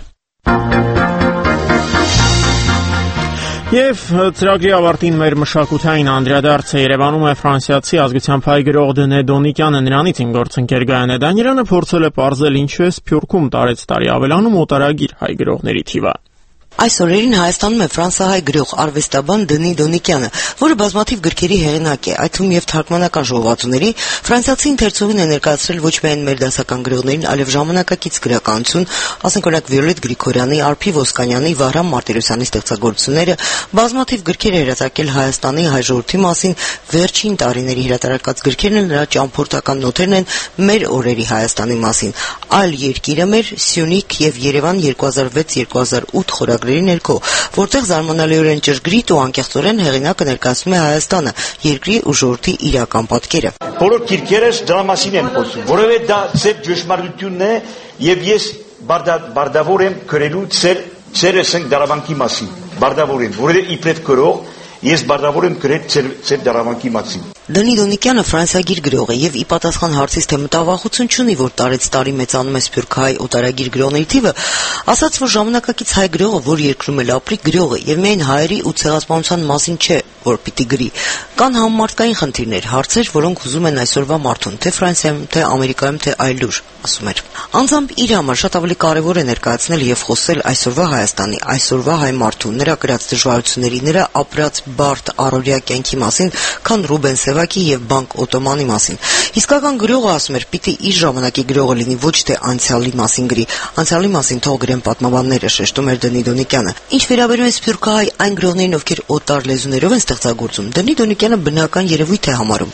Եվ ծրագրի ավարտին մեր մշակութային անդրադարձը Երևանում է ֆրանսիացի ազգությամբ հայ գրող Դնե Դոնիկյանը, նրանից իմ գործընկեր Գայանե Դանիելյանը փորձել է պարզել ինչու է Սփյուռքում տարեցտարի ավելանում օտարագիր հայ գրողների թիվը։ Այս օրերին Հայաստանում է ֆրանսահայ գրող արվեստաբան Դնի Դոնիկյանը, որը բազմաթիվ գրքերի հեղինակ է, այդ թվում եւ թարգմանական ժողովածուների, ֆրանսիացի ընթերցողին է ներկայացրել ոչ միայն մեր դասական գրողներին, այլև ժամանակակից գրականություն, ասենք օրինակ Վիոլետ Գրիգորյանի, Արփի Ոսկանյանի, Վահրամ Մարտիրոսյանի ստեղծագործությունները, բազմաթիվ գրքեր է հրատարակել Հայաստանի հայ ժողովրդի մասին, վերջին տարիների հրատարակած գրքերն նրա ճամփորդական նոթերն են մեր օրերի Հայաստանի մասին։ Այլ երկիրը մեր, Սյունիք եւ Երևան 2006-2008 խորագրերի ներքո, որտեղ զարմանալիորեն ճշգրիտ ու անկեղծորեն հեղինակը ներկայացնում է Հայաստանը, երկրի ու ժողովրդի իրական պատկերը։ Բոլոր գիրքերս դրա մասին են խոսում, որովհետեւ դա ծեր ճշմարտությունն է եւ ես բարդավոր եմ գրելու ծեր ասենք դարավանքի մասին, բարդավոր եմ, որովհետեւ իբրև գրող ես բարդավոր եմ գրել ծեր դարավանքի մասին։ Դնի Դոնիկյանը ֆրանսիագիր գրող է եւ ի պատասխան հարցից, թե մտավախություն չունի, որ տարեցտարի մեծանում է սփյուռքահայ օտարագիր գրողների թիվը, ասաց, որ ժամանակակից հայ գրողը, որ երկրում էլ ապրի, գրող է եւ միայն հայերի ու ցեղասպանության մասին չէ, որ պիտի գրի։ Կան համմարտկային խնդիրներ, հարցեր, որոնք ուզում են այսօրվա մարդուն, թե Ֆրանսիայում, թե Ամերիկայում, թե այլուր, ասում էր։ Անձամբ իր համար շատ ավելի կարևոր է ներկայացնել եւ խոսել այսօրվա Հայաստանի, այսօրվա հայ մարդու, նրա գրած դժվարությունների, նրա ապրած բարդ առօրյա կյանքի մասին, քան Ռուբեն Սևակի եւ Բանկ Օտոմանի մասին։ Իսկական գրողը, ասում էր, պիտի իր ժամանակի գրողը լինի, ոչ թե անցյալի մասին գրի։ Անցյալի մասին թող գրեն պատմաբանները, շեշտում էր Դնի Դոնիկյանը։ Ինչ վերաբերում է սփյուռքահայ այն գրողներին, ովքեր օտար լեզուներով են ստեղծագործում, Դնի Դոնիկյանը բնական երևույթ է համարում։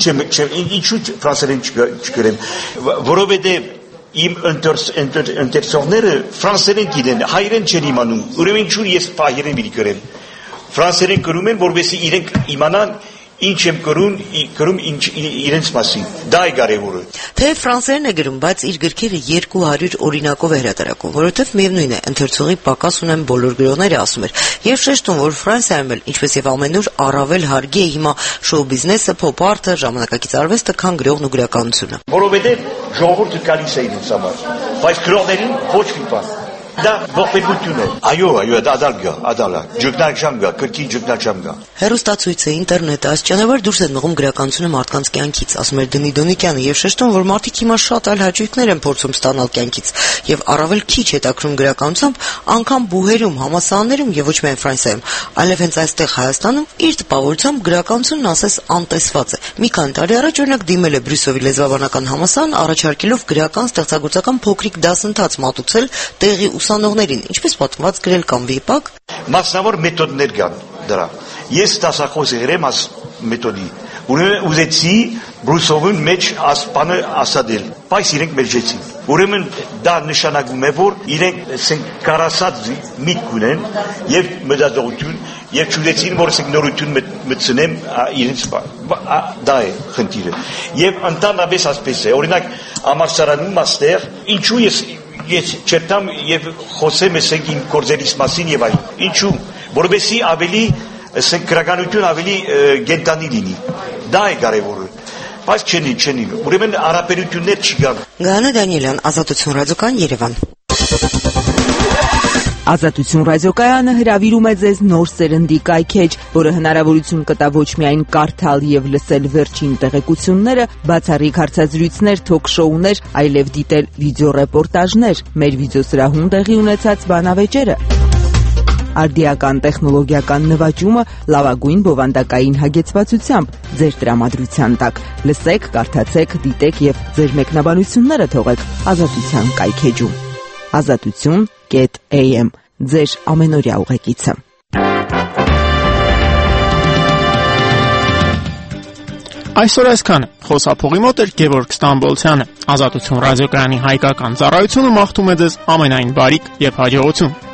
Ինչու ֆրանսերեն չգրեմ, որովհետեւ իմ ընթերցողները ֆրանսերեն գիտեն, հայերեն չեն իմանում, ուրեմն ինչու ես հայերեն մի գրեմ։ Ֆրանսերեն գրում են, որովհետեւ իրենք իմանան ինչ եմ գրում իրենց մասին։ Դա է կարևորը։ Թե ֆրանսերեն է գրում, բայց իր գրքերը 200 օրինակով է հրատարակում, որովհետև միևնույն է, ընթերցողի պակաս ունեն բոլոր գրողները, ասում էր, եւ շեշտում, որ Ֆրանսիայում էլ, ինչպես եւ ամենուր, առավել հարգի է հիմա շոու բիզնեսը, փոփ արտը, ժամանակակից արվեստը, քան գրողն ու գրականությունը։ Որովհետեւ ժողովուրդը գալիս է իրենց համար, բայց գրողներին ոչ մի բան։ Դա ողբերգություն է։ Այո, ադալգա, ջգնաժամ գա, կրկին ջգնաժամ գա։ Հեռուստացույցը, ինտերնետը, այս ճանապարհ դուրս են մղում գրականությունը մարդկանց կյանքից, ասում էր Դնի Դոնիկյանը, եւ շեշտում, որ մարդիկ հիմա շատ այլ հաճույքներ են փորձում ստանալ կյանքից, եւ առավել քիչ հետաքրում գրականությամբ, անգամ բուհերում, համալսարաններում եւ ոչ միայն Ֆրանսիայում, այլև հենց այստեղ Հայաստանում իր տպավորությամբ գրականությունն ասես անտեսված է։ Մի քանի տարի առաջ օրինակ դիմել է Բրյուսովի լեզվաբանական համալսարան, առաջարկելով գրական ստեղծագործական փոքրիկ դասընթաց մատուցել տեղի ուսանողներին, ինչպես պատմված գրել կամ վիպակ։ Մասնավոր մեթոդներ կան դրա։ Ես դասախոս եղել այս մեթոդի։ Ուրեմն ուզեցի Բրյուսովին մեջ ասպանը ասադել, բայց իրենք մեջեցին։ Ուրեմն դա նշանակում է, որ իրենք կարասած միտք ունեն եւ մտածողություն եւ չուզեցին, որ նորություն մտցնեմ իրենց դա է խնդիրը։ Եվ ընդհանրապես ասպես է, օրինակ համալսարանում աստեղ ինչու ես չերտամ եւ խոսեմ ասենք իմ գործերից մասին եւ այլն։ Ինչու? Որովհետեւ ավելի ասենք գրականություն ավելի գենտանի լինի։ Դա է կարևորը։ Բայց չեն։ Ուրեմն հարաբերություններ չկան։ Գայանե Դանիելյան, Ազատություն ռադիոկայան, Երևան։ Ազատություն ռադիոկայանը հրավիրում է ձեզ նոր սերնդի կայքեջ, որը հնարավորություն կտա ոչ միայն կարդալ եւ լսել վերջին տեղեկությունները, բացառիկ հարցազրույցներ, թոք-շոուներ, այլև դիտել վիդեոռեպորտաժներ, մեր վիդեոսրահում տեղի ունեցած բանավեճերը, արդիական տեխնոլոգիական նվաճումը լավագույն բովանդակային հագեցվածությամբ ձեր տրամադրության տակ։ Լսեք, կարդացեք, դիտեք եւ ձեր մեկնաբանությունները թողեք Ազատության կայքեջում։ Ազատություն.am ձեր ամենօրյա ուղեկիցը։ Այսօր այսքանը։ Խոսափողի մոտ էր Գևորգ Ստամբոլցյանը։ Ազատություն ռադիոկայանի հայկական ծառայությունը մաղթում է ձեզ ամենայն բարիք եւ հաջողություն։